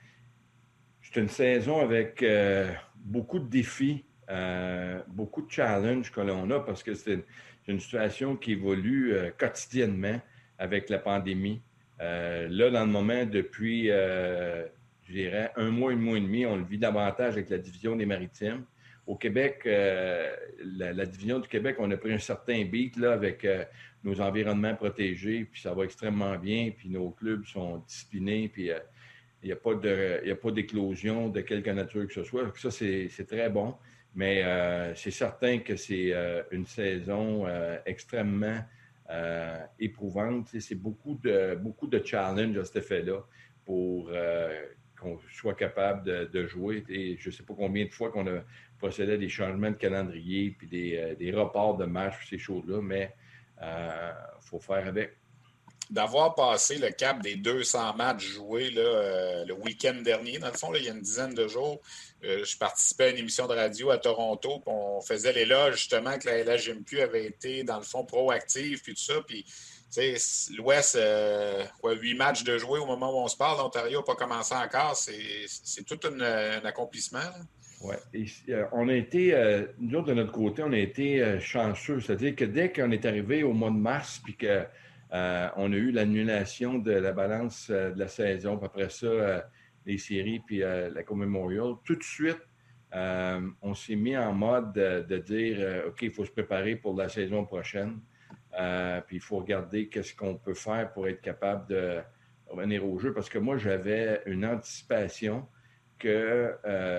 une saison avec beaucoup de défis, beaucoup de challenges que l'on a parce que c'est une situation qui évolue quotidiennement avec la pandémie. Là, dans le moment, depuis, je dirais, 1 mois et demi, on le vit davantage avec la division des Maritimes. Au Québec, la division du Québec, on a pris un certain beat là, avec nos environnements protégés, puis ça va extrêmement bien, puis nos clubs sont disciplinés, puis il n'y a pas d'éclosion de quelque nature que ce soit. Ça, c'est très bon, mais c'est certain que c'est une saison extrêmement éprouvante. C'est beaucoup de challenges à cet effet-là pour qu'on soit capable de jouer. Et je ne sais pas combien de fois qu'on a procédé à des changements de calendrier puis des reports de matchs, ces choses-là, mais il faut faire avec. D'avoir passé le cap des 200 matchs joués là, le week-end dernier, dans le fond, là, il y a une dizaine de jours, je participais à une émission de radio à Toronto, puis on faisait l'éloge justement que la LHJMQ avait été, dans le fond, proactive, puis tout ça, puis l'Ouest, 8 matchs de jouer au moment où on se parle, l'Ontario n'a pas commencé encore, c'est tout un accomplissement. Oui, on a été, nous autres de notre côté, on a été chanceux, c'est-à-dire que dès qu'on est arrivé au mois de mars, puis que on a eu l'annulation de la balance de la saison, puis après ça, les séries, puis la Coupe Memorial. Tout de suite, on s'est mis en mode de dire OK, il faut se préparer pour la saison prochaine, puis il faut regarder qu'est-ce qu'on peut faire pour être capable de revenir au jeu. Parce que moi, j'avais une anticipation que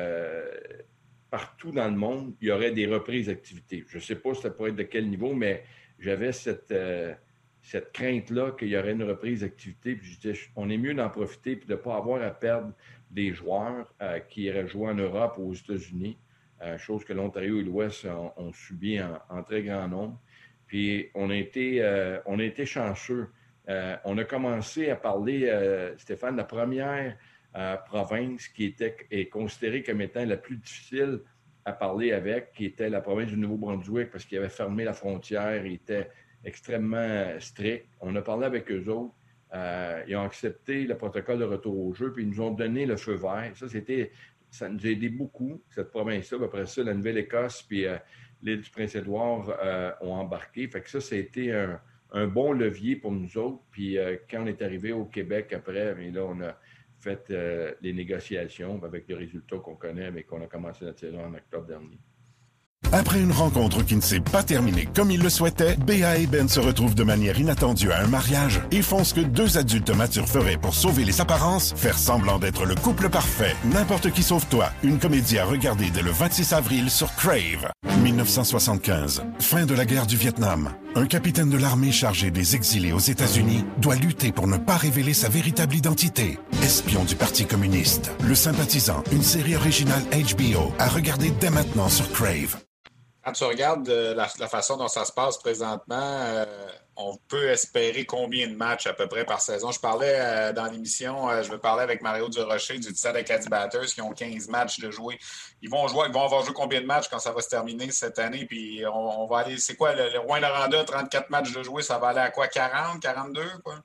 partout dans le monde, il y aurait des reprises d'activité. Je ne sais pas ça pourrait être de quel niveau, mais j'avais cette crainte-là qu'il y aurait une reprise d'activité. Puis je disais, on est mieux d'en profiter et de ne pas avoir à perdre des joueurs qui iraient jouer en Europe ou aux États-Unis, chose que l'Ontario et l'Ouest ont subi en très grand nombre. Puis on a été chanceux. On a commencé à parler, Stéphane, de la première province qui est considérée comme étant la plus difficile à parler avec, qui était la province du Nouveau-Brunswick parce qu'ils avaient fermé la frontière, ils étaient extrêmement strict. On a parlé avec eux autres. ils ont accepté le protocole de retour au jeu, puis ils nous ont donné le feu vert. Ça nous a aidé beaucoup, cette province-là. Puis après ça, la Nouvelle-Écosse puis l'île du Prince-Édouard ont embarqué. Fait que ça a été un bon levier pour nous autres. Puis quand on est arrivé au Québec après, bien là, on a fait les négociations avec les résultats qu'on connaît, mais qu'on a commencé notre saison en octobre dernier. Après une rencontre qui ne s'est pas terminée comme il le souhaitait, Béa et Ben se retrouvent de manière inattendue à un mariage et font ce que deux adultes matures feraient pour sauver les apparences, faire semblant d'être le couple parfait. N'importe qui sauve toi, une comédie à regarder dès le 26 avril sur Crave. 1975, fin de la guerre du Vietnam. Un capitaine de l'armée chargé des exilés aux États-Unis doit lutter pour ne pas révéler sa véritable identité. Espion du Parti communiste. Le Sympathisant, une série originale HBO à regarder dès maintenant sur Crave. Quand tu regardes la façon dont ça se passe présentement, on peut espérer combien de matchs à peu près par saison? Je parlais dans l'émission, je vais parler avec Mario Durocher du Stade Acadie Batters qui ont 15 matchs de jouer. Ils vont avoir joué combien de matchs quand ça va se terminer cette année? Puis on va aller, c'est quoi, le Rouyn-Noranda, 34 matchs de jouer, ça va aller à quoi? 40, 42, quoi?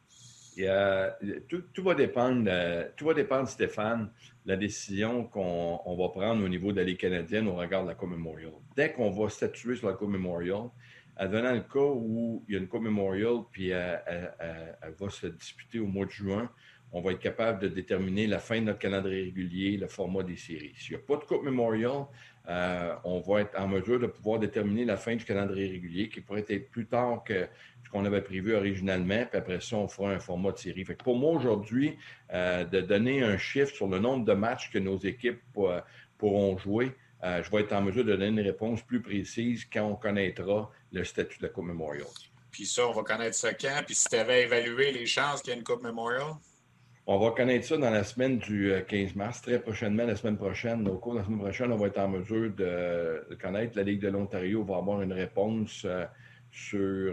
Tout va dépendre, Stéphane, de la décision qu'on va prendre au niveau de la Ligue canadienne au regard de la Coupe Memorial. Dès qu'on va statuer sur la Coupe Memorial, advenant le cas où il y a une Coupe Memorial puis elle va se disputer au mois de juin, on va être capable de déterminer la fin de notre calendrier régulier, le format des séries. S'il n'y a pas de Coupe Memorial, on va être en mesure de pouvoir déterminer la fin du calendrier régulier qui pourrait être plus tard que ce qu'on avait prévu originalement, puis après ça, on fera un format de série. Fait que pour moi, aujourd'hui, de donner un chiffre sur le nombre de matchs que nos équipes pourront jouer, je vais être en mesure de donner une réponse plus précise quand on connaîtra le statut de la Coupe Memorial. Puis ça, on va connaître ça quand? Puis si tu avais évalué les chances qu'il y ait une Coupe Memorial? On va connaître ça dans la semaine du 15 mars. Très prochainement, la semaine prochaine, au cours de la semaine prochaine, on va être en mesure de connaître. La Ligue de l'Ontario va avoir une réponse sur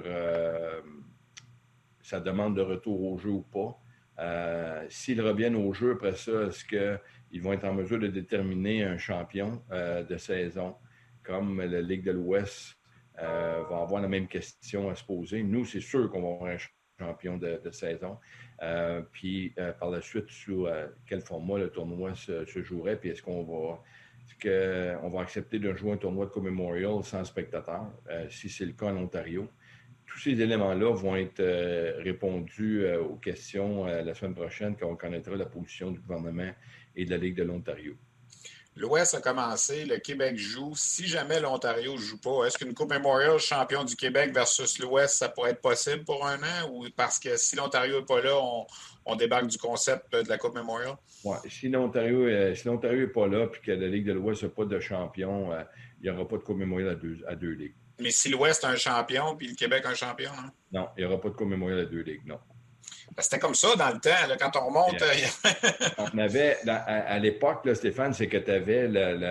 sa demande de retour au jeu ou pas. S'ils reviennent au jeu, après ça, est-ce qu'ils vont être en mesure de déterminer un champion de saison, comme la Ligue de l'Ouest va avoir la même question à se poser? Nous, c'est sûr qu'on va avoir un champion de saison. Puis par la suite, sous quel format le tournoi se jouerait, puis est-ce qu'on va accepter de jouer un tournoi de Coupe Memorial sans spectateurs, si c'est le cas en Ontario. Tous ces éléments-là vont être répondus aux questions la semaine prochaine quand on connaîtra la position du gouvernement et de la Ligue de l'Ontario. L'Ouest a commencé, le Québec joue. Si jamais l'Ontario ne joue pas, est-ce qu'une Coupe Memorial champion du Québec versus l'Ouest, ça pourrait être possible pour un an? Ou parce que si l'Ontario n'est pas là, on débarque du concept de la Coupe Memorial? Oui, si l'Ontario n'est pas là et que la Ligue de l'Ouest n'a pas de champion, il n'y aura pas de Coupe Memorial à deux ligues. Mais si l'Ouest a un champion puis le Québec a un champion, non? Non, il n'y aura pas de Coupe Memorial à deux ligues, non. C'était comme ça dans le temps, là, quand on remonte. On avait, à l'époque, là, Stéphane, c'est que tu avais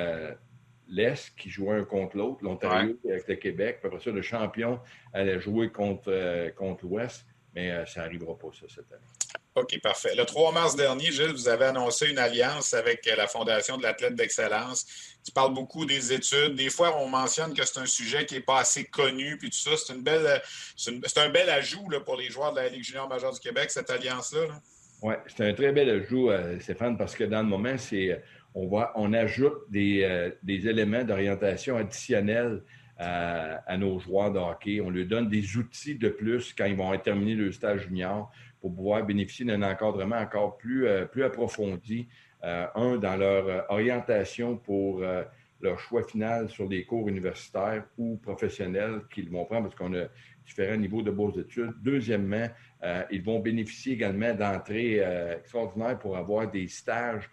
l'Est qui jouait un contre l'autre, l'Ontario avec le Québec. Puis après ça, le champion allait jouer contre l'Ouest, mais ça n'arrivera pas, ça, cette année. OK, parfait. Le 3 mars dernier, Gilles, vous avez annoncé une alliance avec la Fondation de l'athlète d'excellence. Tu parles beaucoup des études. Des fois, on mentionne que c'est un sujet qui n'est pas assez connu, puis tout ça. C'est un bel ajout là, pour les joueurs de la Ligue junior majeure du Québec, cette alliance-là. Là. Oui, c'est un très bel ajout, Stéphane, parce que dans le moment, on ajoute des éléments d'orientation additionnels à nos joueurs de hockey. On leur donne des outils de plus quand ils vont terminer leur stage junior pour pouvoir bénéficier d'un encadrement encore plus approfondi, dans leur orientation pour leur choix final sur des cours universitaires ou professionnels qu'ils vont prendre parce qu'on a différents niveaux de bourse d'études. Deuxièmement, ils vont bénéficier également d'entrées extraordinaires pour avoir des stages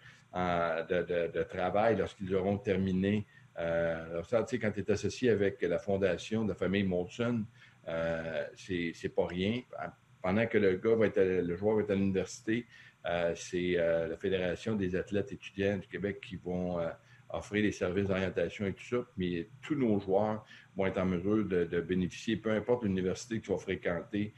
de travail lorsqu'ils auront terminé. Alors ça, tu sais, quand tu es associé avec la fondation de la famille Molson, c'est pas rien. Pendant que le joueur va être à l'université, c'est la Fédération des athlètes étudiants du Québec qui vont offrir des services d'orientation et tout ça. Mais tous nos joueurs vont être en mesure de bénéficier, peu importe l'université que tu vas fréquenter,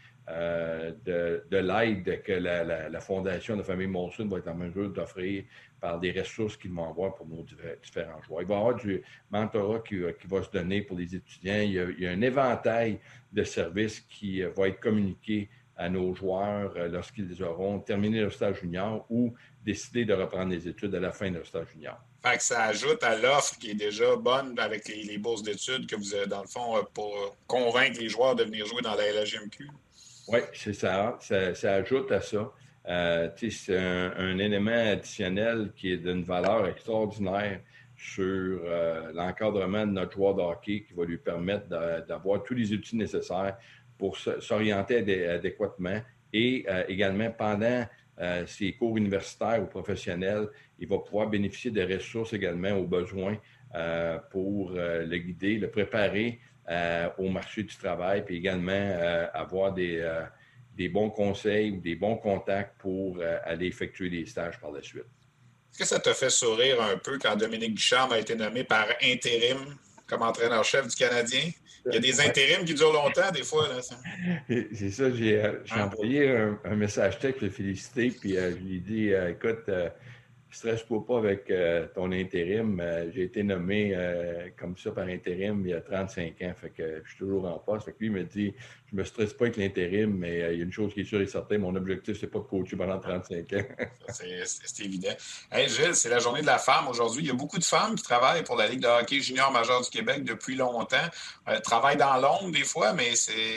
de l'aide que la Fondation de la famille Molson va être en mesure d'offrir par des ressources qu'ils vont avoir pour nos différents joueurs. Il va y avoir du mentorat qui va se donner pour les étudiants. Il y a un éventail de services qui va être communiqué à nos joueurs lorsqu'ils auront terminé leur stage junior ou décidé de reprendre les études à la fin de leur stage junior. Fait que ça ajoute à l'offre qui est déjà bonne avec les bourses d'études que vous avez, dans le fond, pour convaincre les joueurs de venir jouer dans la LHJMQ. Oui, c'est ça. Ça ajoute à ça. C'est un élément additionnel qui est d'une valeur extraordinaire sur l'encadrement de notre joueur de hockey qui va lui permettre d'avoir tous les outils nécessaires pour s'orienter adéquatement et également pendant ses cours universitaires ou professionnels, il va pouvoir bénéficier de ressources également aux besoins pour le guider, le préparer au marché du travail, puis également avoir des bons conseils ou des bons contacts pour aller effectuer des stages par la suite. Est-ce que ça t'a fait sourire un peu quand Dominique Ducharme a été nommé par intérim comme entraîneur-chef du Canadien? Il y a des intérims qui durent longtemps, des fois. Là, ça. C'est ça, j'ai envoyé un message texte pour le féliciter, puis je lui ai dit, écoute, stresse-toi pas avec ton intérim. J'ai été nommé comme ça par intérim il y a 35 ans, fait que je suis toujours en poste. Fait que lui, il me dit, je me stresse pas avec l'intérim, mais il y a une chose qui est sûre et certaine, mon objectif, c'est pas de coacher pendant 35 ans. C'est évident. Hey Gilles, c'est la journée de la femme aujourd'hui. Il y a beaucoup de femmes qui travaillent pour la Ligue de hockey junior majeur du Québec depuis longtemps. Travaillent dans l'ombre des fois, mais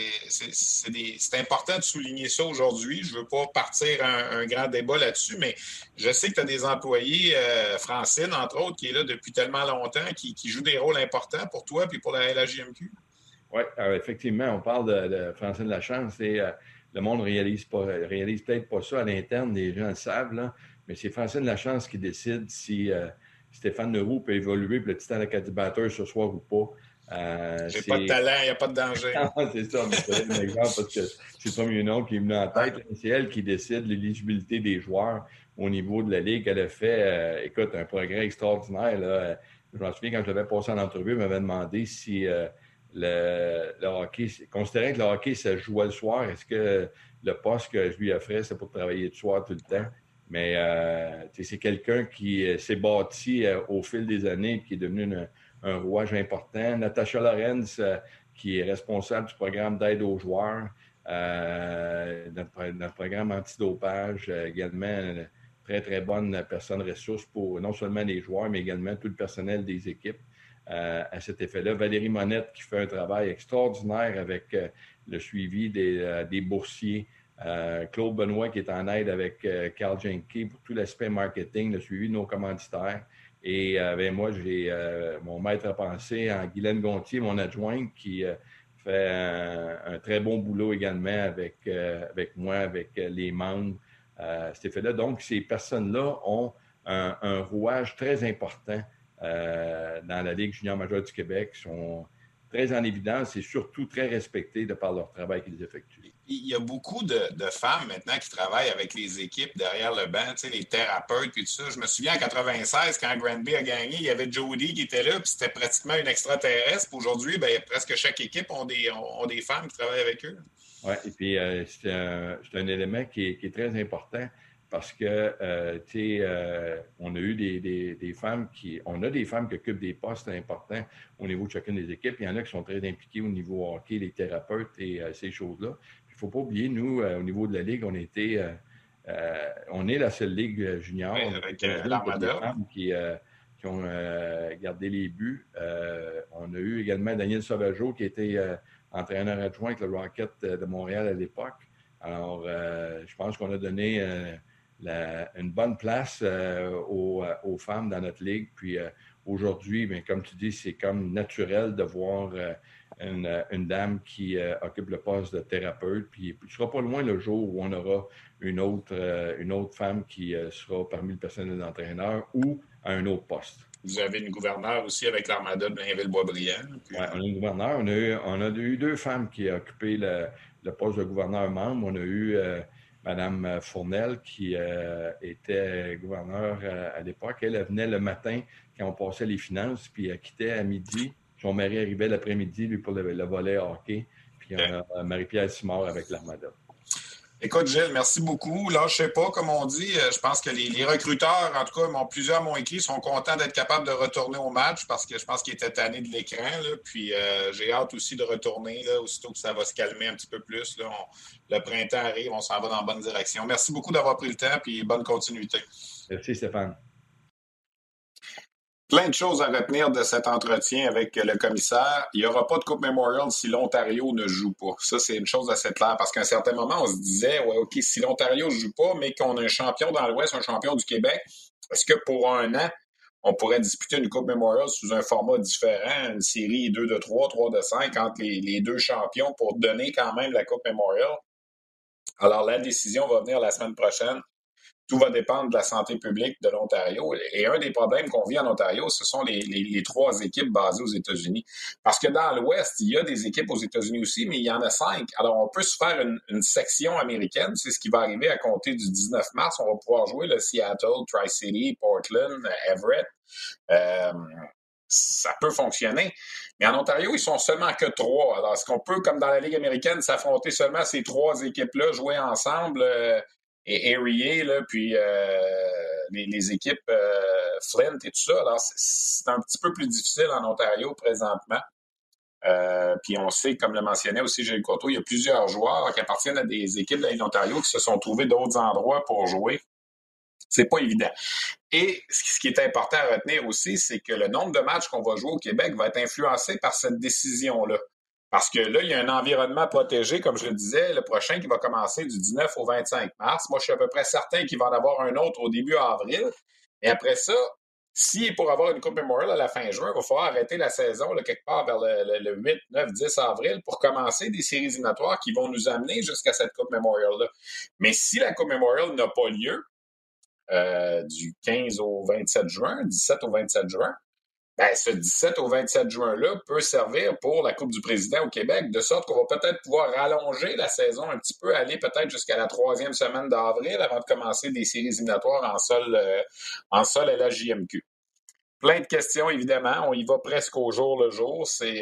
c'est important de souligner ça aujourd'hui. Je ne veux pas partir un grand débat là-dessus, mais je sais que tu as des employés, Francine, entre autres, qui est là depuis tellement longtemps, qui joue des rôles importants pour toi et pour la LHJMQ. Oui, effectivement, on parle de Francine Lachance et le monde réalise peut-être pas ça à l'interne, les gens le savent, là, mais c'est Francine Lachance qui décide si Stéphane Leroux peut évoluer pour le titan d'Acadie batteur ce soir ou pas. J'ai pas de talent, il n'y a pas de danger. C'est ça, mais c'est un exemple parce que c'est le premier nom qui est venu en tête. C'est elle qui décide l'éligibilité des joueurs au niveau de la Ligue. Elle a fait, écoute, un progrès extraordinaire. Là. Je m'en souviens, quand je l'avais passé en entrevue, elle m'avait demandé si le hockey, considérant que le hockey, ça se jouait le soir, est-ce que le poste que je lui offrais, c'est pour travailler le soir tout le temps? Mais c'est quelqu'un qui s'est bâti au fil des années et qui est devenu un rouage important. Natacha Lorenz, qui est responsable du programme d'aide aux joueurs, notre programme antidopage, également très, très bonne personne ressource pour non seulement les joueurs, mais également tout le personnel des équipes. À cet effet-là, Valérie Monette qui fait un travail extraordinaire avec le suivi des boursiers. Claude Benoît qui est en aide avec Carl Jenke pour tout l'aspect marketing, le suivi de nos commanditaires. Et moi, j'ai mon maître à penser en Guylaine Gontier, mon adjointe, qui fait un très bon boulot également avec moi, avec les membres. Cet effet-là. Donc, ces personnes-là ont un rouage très important dans la Ligue junior majeure du Québec, sont très en évidence et surtout très respectés de par leur travail qu'ils effectuent. Il y a beaucoup de femmes maintenant qui travaillent avec les équipes derrière le banc, tu sais, les thérapeutes et tout ça. Je me souviens en 96, quand Granby a gagné, il y avait Jody qui était là, puis c'était pratiquement une extraterrestre. Aujourd'hui, bien, presque chaque équipe ont des femmes qui travaillent avec eux. Oui, et puis c'est un élément qui est très important. Parce que, on a eu des femmes on a des femmes qui occupent des postes importants au niveau de chacune des équipes. Il y en a qui sont très impliqués au niveau hockey, les thérapeutes et ces choses-là. Il ne faut pas oublier, nous, au niveau de la Ligue, on est la seule Ligue junior. Oui, avec l'Armada. Des femmes qui ont gardé les buts. On a eu également Daniel Sauvageau qui était entraîneur adjoint avec le Rocket de Montréal à l'époque. Alors, je pense qu'on a donné une bonne place aux femmes dans notre ligue. Puis aujourd'hui, bien, comme tu dis, c'est comme naturel de voir une dame qui occupe le poste de thérapeute. Puis il ne sera pas loin le jour où on aura une autre femme qui sera parmi le personnel d'entraîneur ou à un autre poste. Vous avez une gouverneure aussi avec l'Armada de Blainville-Boisbriand. Oui, on a une gouverneure. On a eu deux femmes qui ont occupé le poste de gouverneur membre. On a eu Mme Fournel, qui était gouverneure à l'époque. Elle venait le matin quand on passait les finances, puis elle quittait à midi. Son mari arrivait l'après-midi, lui, pour le volet hockey. Puis on a Marie-Pierre Simard avec l'Armada. Écoute, Gilles, merci beaucoup. Là, je sais pas, comme on dit, je pense que les recruteurs, en tout cas, plusieurs m'ont écrit, sont contents d'être capables de retourner au match parce que je pense qu'ils étaient tannés de l'écran. Là. Puis j'ai hâte aussi de retourner, là, aussitôt que ça va se calmer un petit peu plus. Là, le printemps arrive, on s'en va dans la bonne direction. Merci beaucoup d'avoir pris le temps et bonne continuité. Merci, Stéphane. Plein de choses à retenir de cet entretien avec le commissaire. Il n'y aura pas de Coupe Memorial si l'Ontario ne joue pas. Ça, c'est une chose assez claire parce qu'à un certain moment, on se disait, ouais, OK, si l'Ontario ne joue pas, mais qu'on a un champion dans l'Ouest, un champion du Québec, est-ce que pour un an, on pourrait disputer une Coupe Memorial sous un format différent, une série 2-3, 3-5 entre les deux champions pour donner quand même la Coupe Memorial? Alors, la décision va venir la semaine prochaine. Tout va dépendre de la santé publique de l'Ontario. Et un des problèmes qu'on vit en Ontario, ce sont les trois équipes basées aux États-Unis. Parce que dans l'Ouest, il y a des équipes aux États-Unis aussi, mais il y en a 5. Alors, on peut se faire une section américaine. C'est ce qui va arriver à compter du 19 mars. On va pouvoir jouer le Seattle, Tri-City, Portland, Everett. Ça peut fonctionner. Mais en Ontario, ils sont seulement que 3. Alors, est-ce qu'on peut, comme dans la Ligue américaine, s'affronter seulement ces 3 équipes-là, jouer ensemble et Erie, là, puis les équipes Flint et tout ça. Alors, c'est un petit peu plus difficile en Ontario présentement. Puis on sait, comme le mentionnait aussi Gilles Courteau, il y a plusieurs joueurs qui appartiennent à des équipes de la Ligue d'Ontario qui se sont trouvés d'autres endroits pour jouer. C'est pas évident. Et ce qui est important à retenir aussi, c'est que le nombre de matchs qu'on va jouer au Québec va être influencé par cette décision-là. Parce que là, il y a un environnement protégé, comme je le disais, le prochain qui va commencer du 19 au 25 mars. Moi, je suis à peu près certain qu'il va en avoir un autre au début avril. Et après ça, si pour avoir une Coupe Memorial à la fin juin, il va falloir arrêter la saison là, quelque part vers le 8, 9, 10 avril pour commencer des séries éliminatoires qui vont nous amener jusqu'à cette Coupe Memorial-là. Mais si la Coupe Memorial n'a pas lieu, du 15 au 27 juin, 17 au 27 juin, ben, ce 17 au 27 juin-là peut servir pour la Coupe du Président au Québec, de sorte qu'on va peut-être pouvoir rallonger la saison un petit peu, aller peut-être jusqu'à la 3e semaine d'avril avant de commencer des séries éliminatoires en sol à la JMQ. Plein de questions, évidemment. On y va presque au jour le jour. C'est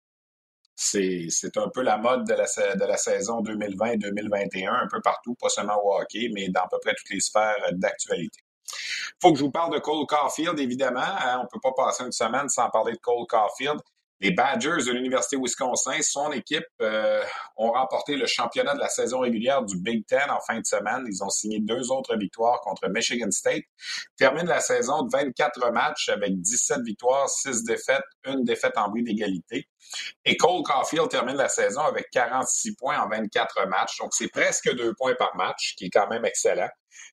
un peu la mode de la saison 2020-2021, un peu partout, pas seulement au hockey, mais dans à peu près toutes les sphères d'actualité. Il faut que je vous parle de Cole Caulfield, évidemment. On ne peut pas passer une semaine sans parler de Cole Caulfield. Les Badgers de l'Université Wisconsin, son équipe, ont remporté le championnat de la saison régulière du Big Ten en fin de semaine. Ils ont signé 2 autres victoires contre Michigan State. Terminent la saison de 24 matchs avec 17 victoires, 6 défaites, 1 défaite en bris d'égalité. Et Cole Caulfield termine la saison avec 46 points en 24 matchs. Donc, c'est presque 2 points par match, qui est quand même excellent.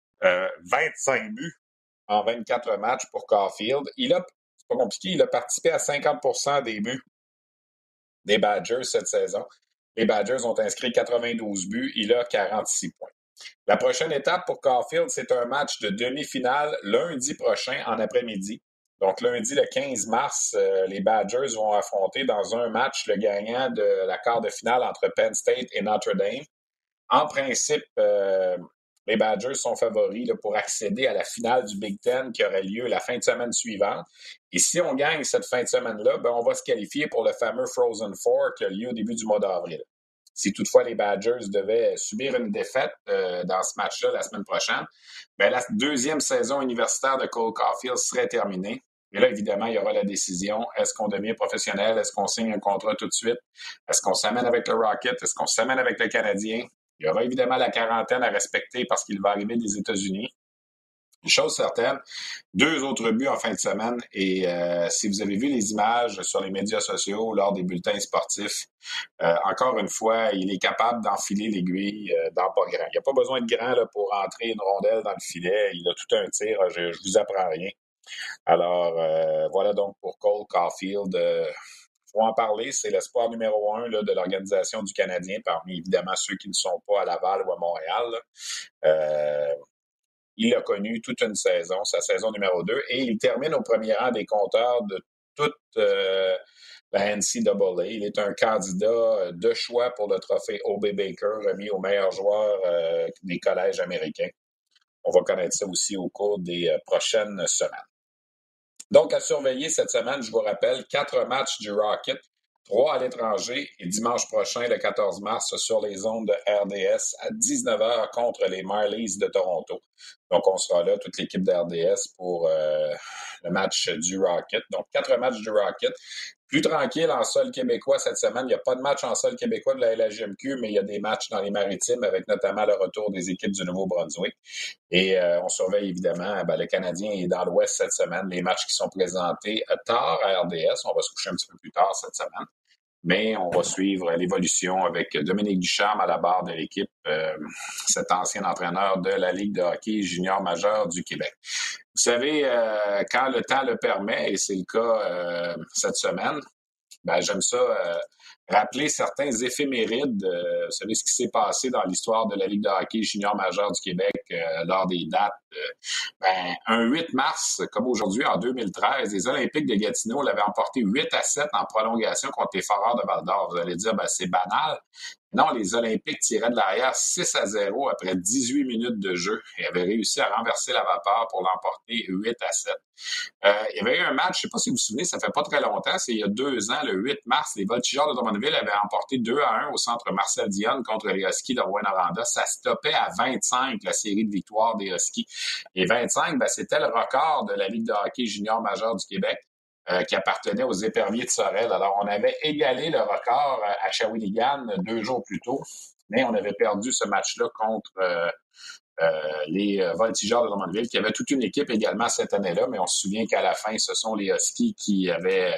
25 buts en 24 matchs pour Caulfield. C'est pas compliqué, il a participé à 50% des buts des Badgers cette saison. Les Badgers ont inscrit 92 buts, il a 46 points. La prochaine étape pour Caulfield, c'est un match de demi-finale lundi prochain en après-midi. Donc, lundi, le 15 mars, les Badgers vont affronter dans un match le gagnant de la quart de finale entre Penn State et Notre Dame. En principe, les Badgers sont favoris là, pour accéder à la finale du Big Ten qui aurait lieu la fin de semaine suivante. Et si on gagne cette fin de semaine-là, ben, on va se qualifier pour le fameux Frozen Four qui a lieu au début du mois d'avril. Si toutefois les Badgers devaient subir une défaite dans ce match-là la semaine prochaine, ben, la 2e saison universitaire de Cole Caulfield serait terminée. Et là, évidemment, il y aura la décision. Est-ce qu'on devient professionnel? Est-ce qu'on signe un contrat tout de suite? Est-ce qu'on s'amène avec le Rocket? Est-ce qu'on s'amène avec le Canadien? Il y aura évidemment la quarantaine à respecter parce qu'il va arriver des États-Unis. Une chose certaine, 2 autres buts en fin de semaine. Et si vous avez vu les images sur les médias sociaux lors des bulletins sportifs, encore une fois, il est capable d'enfiler l'aiguille dans pas grand. Il n'y a pas besoin de grand là, pour entrer une rondelle dans le filet. Il a tout un tir. Je vous apprends rien. Alors, voilà donc pour Cole Caulfield. Faut en parler, c'est l'espoir numéro 1 là, de l'organisation du Canadien, parmi évidemment ceux qui ne sont pas à Laval ou à Montréal. Il a connu toute une saison, sa saison numéro 2, et il termine au premier rang des compteurs de toute la NCAA. Il est un candidat de choix pour le trophée O.B. Baker, remis au meilleur joueur des collèges américains. On va connaître ça aussi au cours des prochaines semaines. Donc, à surveiller cette semaine, je vous rappelle, 4 matchs du Rocket 3 à l'étranger et dimanche prochain, le 14 mars, sur les ondes de RDS à 19h contre les Marlies de Toronto. Donc, on sera là, toute l'équipe de RDS, pour le match du Rocket. Donc, 4 matchs du Rocket. Plus tranquille en sol québécois cette semaine. Il n'y a pas de match en sol québécois de la LHJMQ, mais il y a des matchs dans les maritimes avec notamment le retour des équipes du Nouveau-Brunswick. Et on surveille évidemment, le Canadien est dans l'Ouest cette semaine. Les matchs qui sont présentés tard à RDS. On va se coucher un petit peu plus tard cette semaine. Mais on va suivre l'évolution avec Dominique Ducharme à la barre de l'équipe, cet ancien entraîneur de la Ligue de hockey junior majeur du Québec. Vous savez, quand le temps le permet, et c'est le cas cette semaine, j'aime ça rappeler certains éphémérides. Vous savez ce qui s'est passé dans l'histoire de la Ligue de hockey junior majeur du Québec lors des dates. Un 8 mars, comme aujourd'hui, en 2013, les Olympiques de Gatineau l'avaient emporté 8-7 en prolongation contre les Foreurs de Val-d'Or. Vous allez dire, c'est banal. Non, les Olympiques tiraient de l'arrière 6-0 après 18 minutes de jeu et avaient réussi à renverser la vapeur pour l'emporter 8-7. Il y avait eu un match, je ne sais pas si vous vous souvenez, ça fait pas très longtemps, c'est il y a 2 ans, le 8 mars, les Voltigeurs de Drummondville avaient emporté 2-1 au centre Marcel Dionne contre les Huskies de Rouyn-Noranda. Ça stoppait à 25, la série de victoires des Huskies. Et 25, c'était le record de la Ligue de hockey junior majeur du Québec. Qui appartenait aux Éperviers de Sorel. Alors, on avait égalé le record à Shawinigan 2 jours plus tôt, mais on avait perdu ce match-là contre les Voltigeurs de Drummondville, qui avaient toute une équipe également cette année-là, mais on se souvient qu'à la fin, ce sont les Huskies qui avaient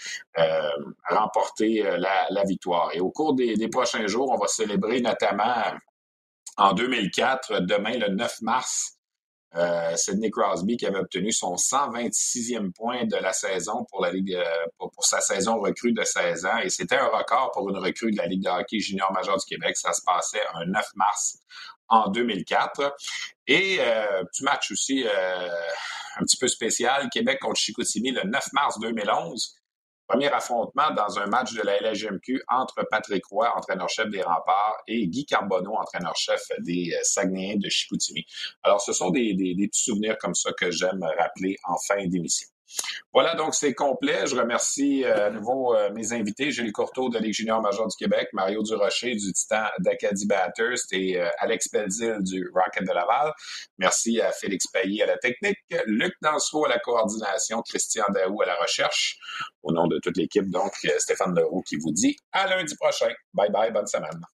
remporté la victoire. Et au cours des prochains jours, on va célébrer notamment en 2004, demain, le 9 mars, Sidney Crosby qui avait obtenu son 126e point de la saison pour la Ligue pour sa saison recrue de 16 ans. Et c'était un record pour une recrue de la Ligue de hockey junior majeur du Québec. Ça se passait un 9 mars en 2004. Et petit match aussi un petit peu spécial, Québec contre Chicoutimi le 9 mars 2011. Premier affrontement dans un match de la LHJMQ entre Patrick Roy, entraîneur-chef des Remparts, et Guy Carbonneau, entraîneur-chef des Saguenayens de Chicoutimi. Alors, ce sont des petits souvenirs comme ça que j'aime rappeler en fin d'émission. Voilà, donc c'est complet. Je remercie à nouveau mes invités, Gilles Courteau de Ligue junior major du Québec, Mario Durocher du Titan d'Acadie Bathurst et Alex Pelzil du Rocket de Laval. Merci à Félix Pailly à la technique, Luc Dansereau à la coordination, Christian Daou à la recherche. Au nom de toute l'équipe, donc, Stéphane Leroux qui vous dit à lundi prochain. Bye bye, bonne semaine.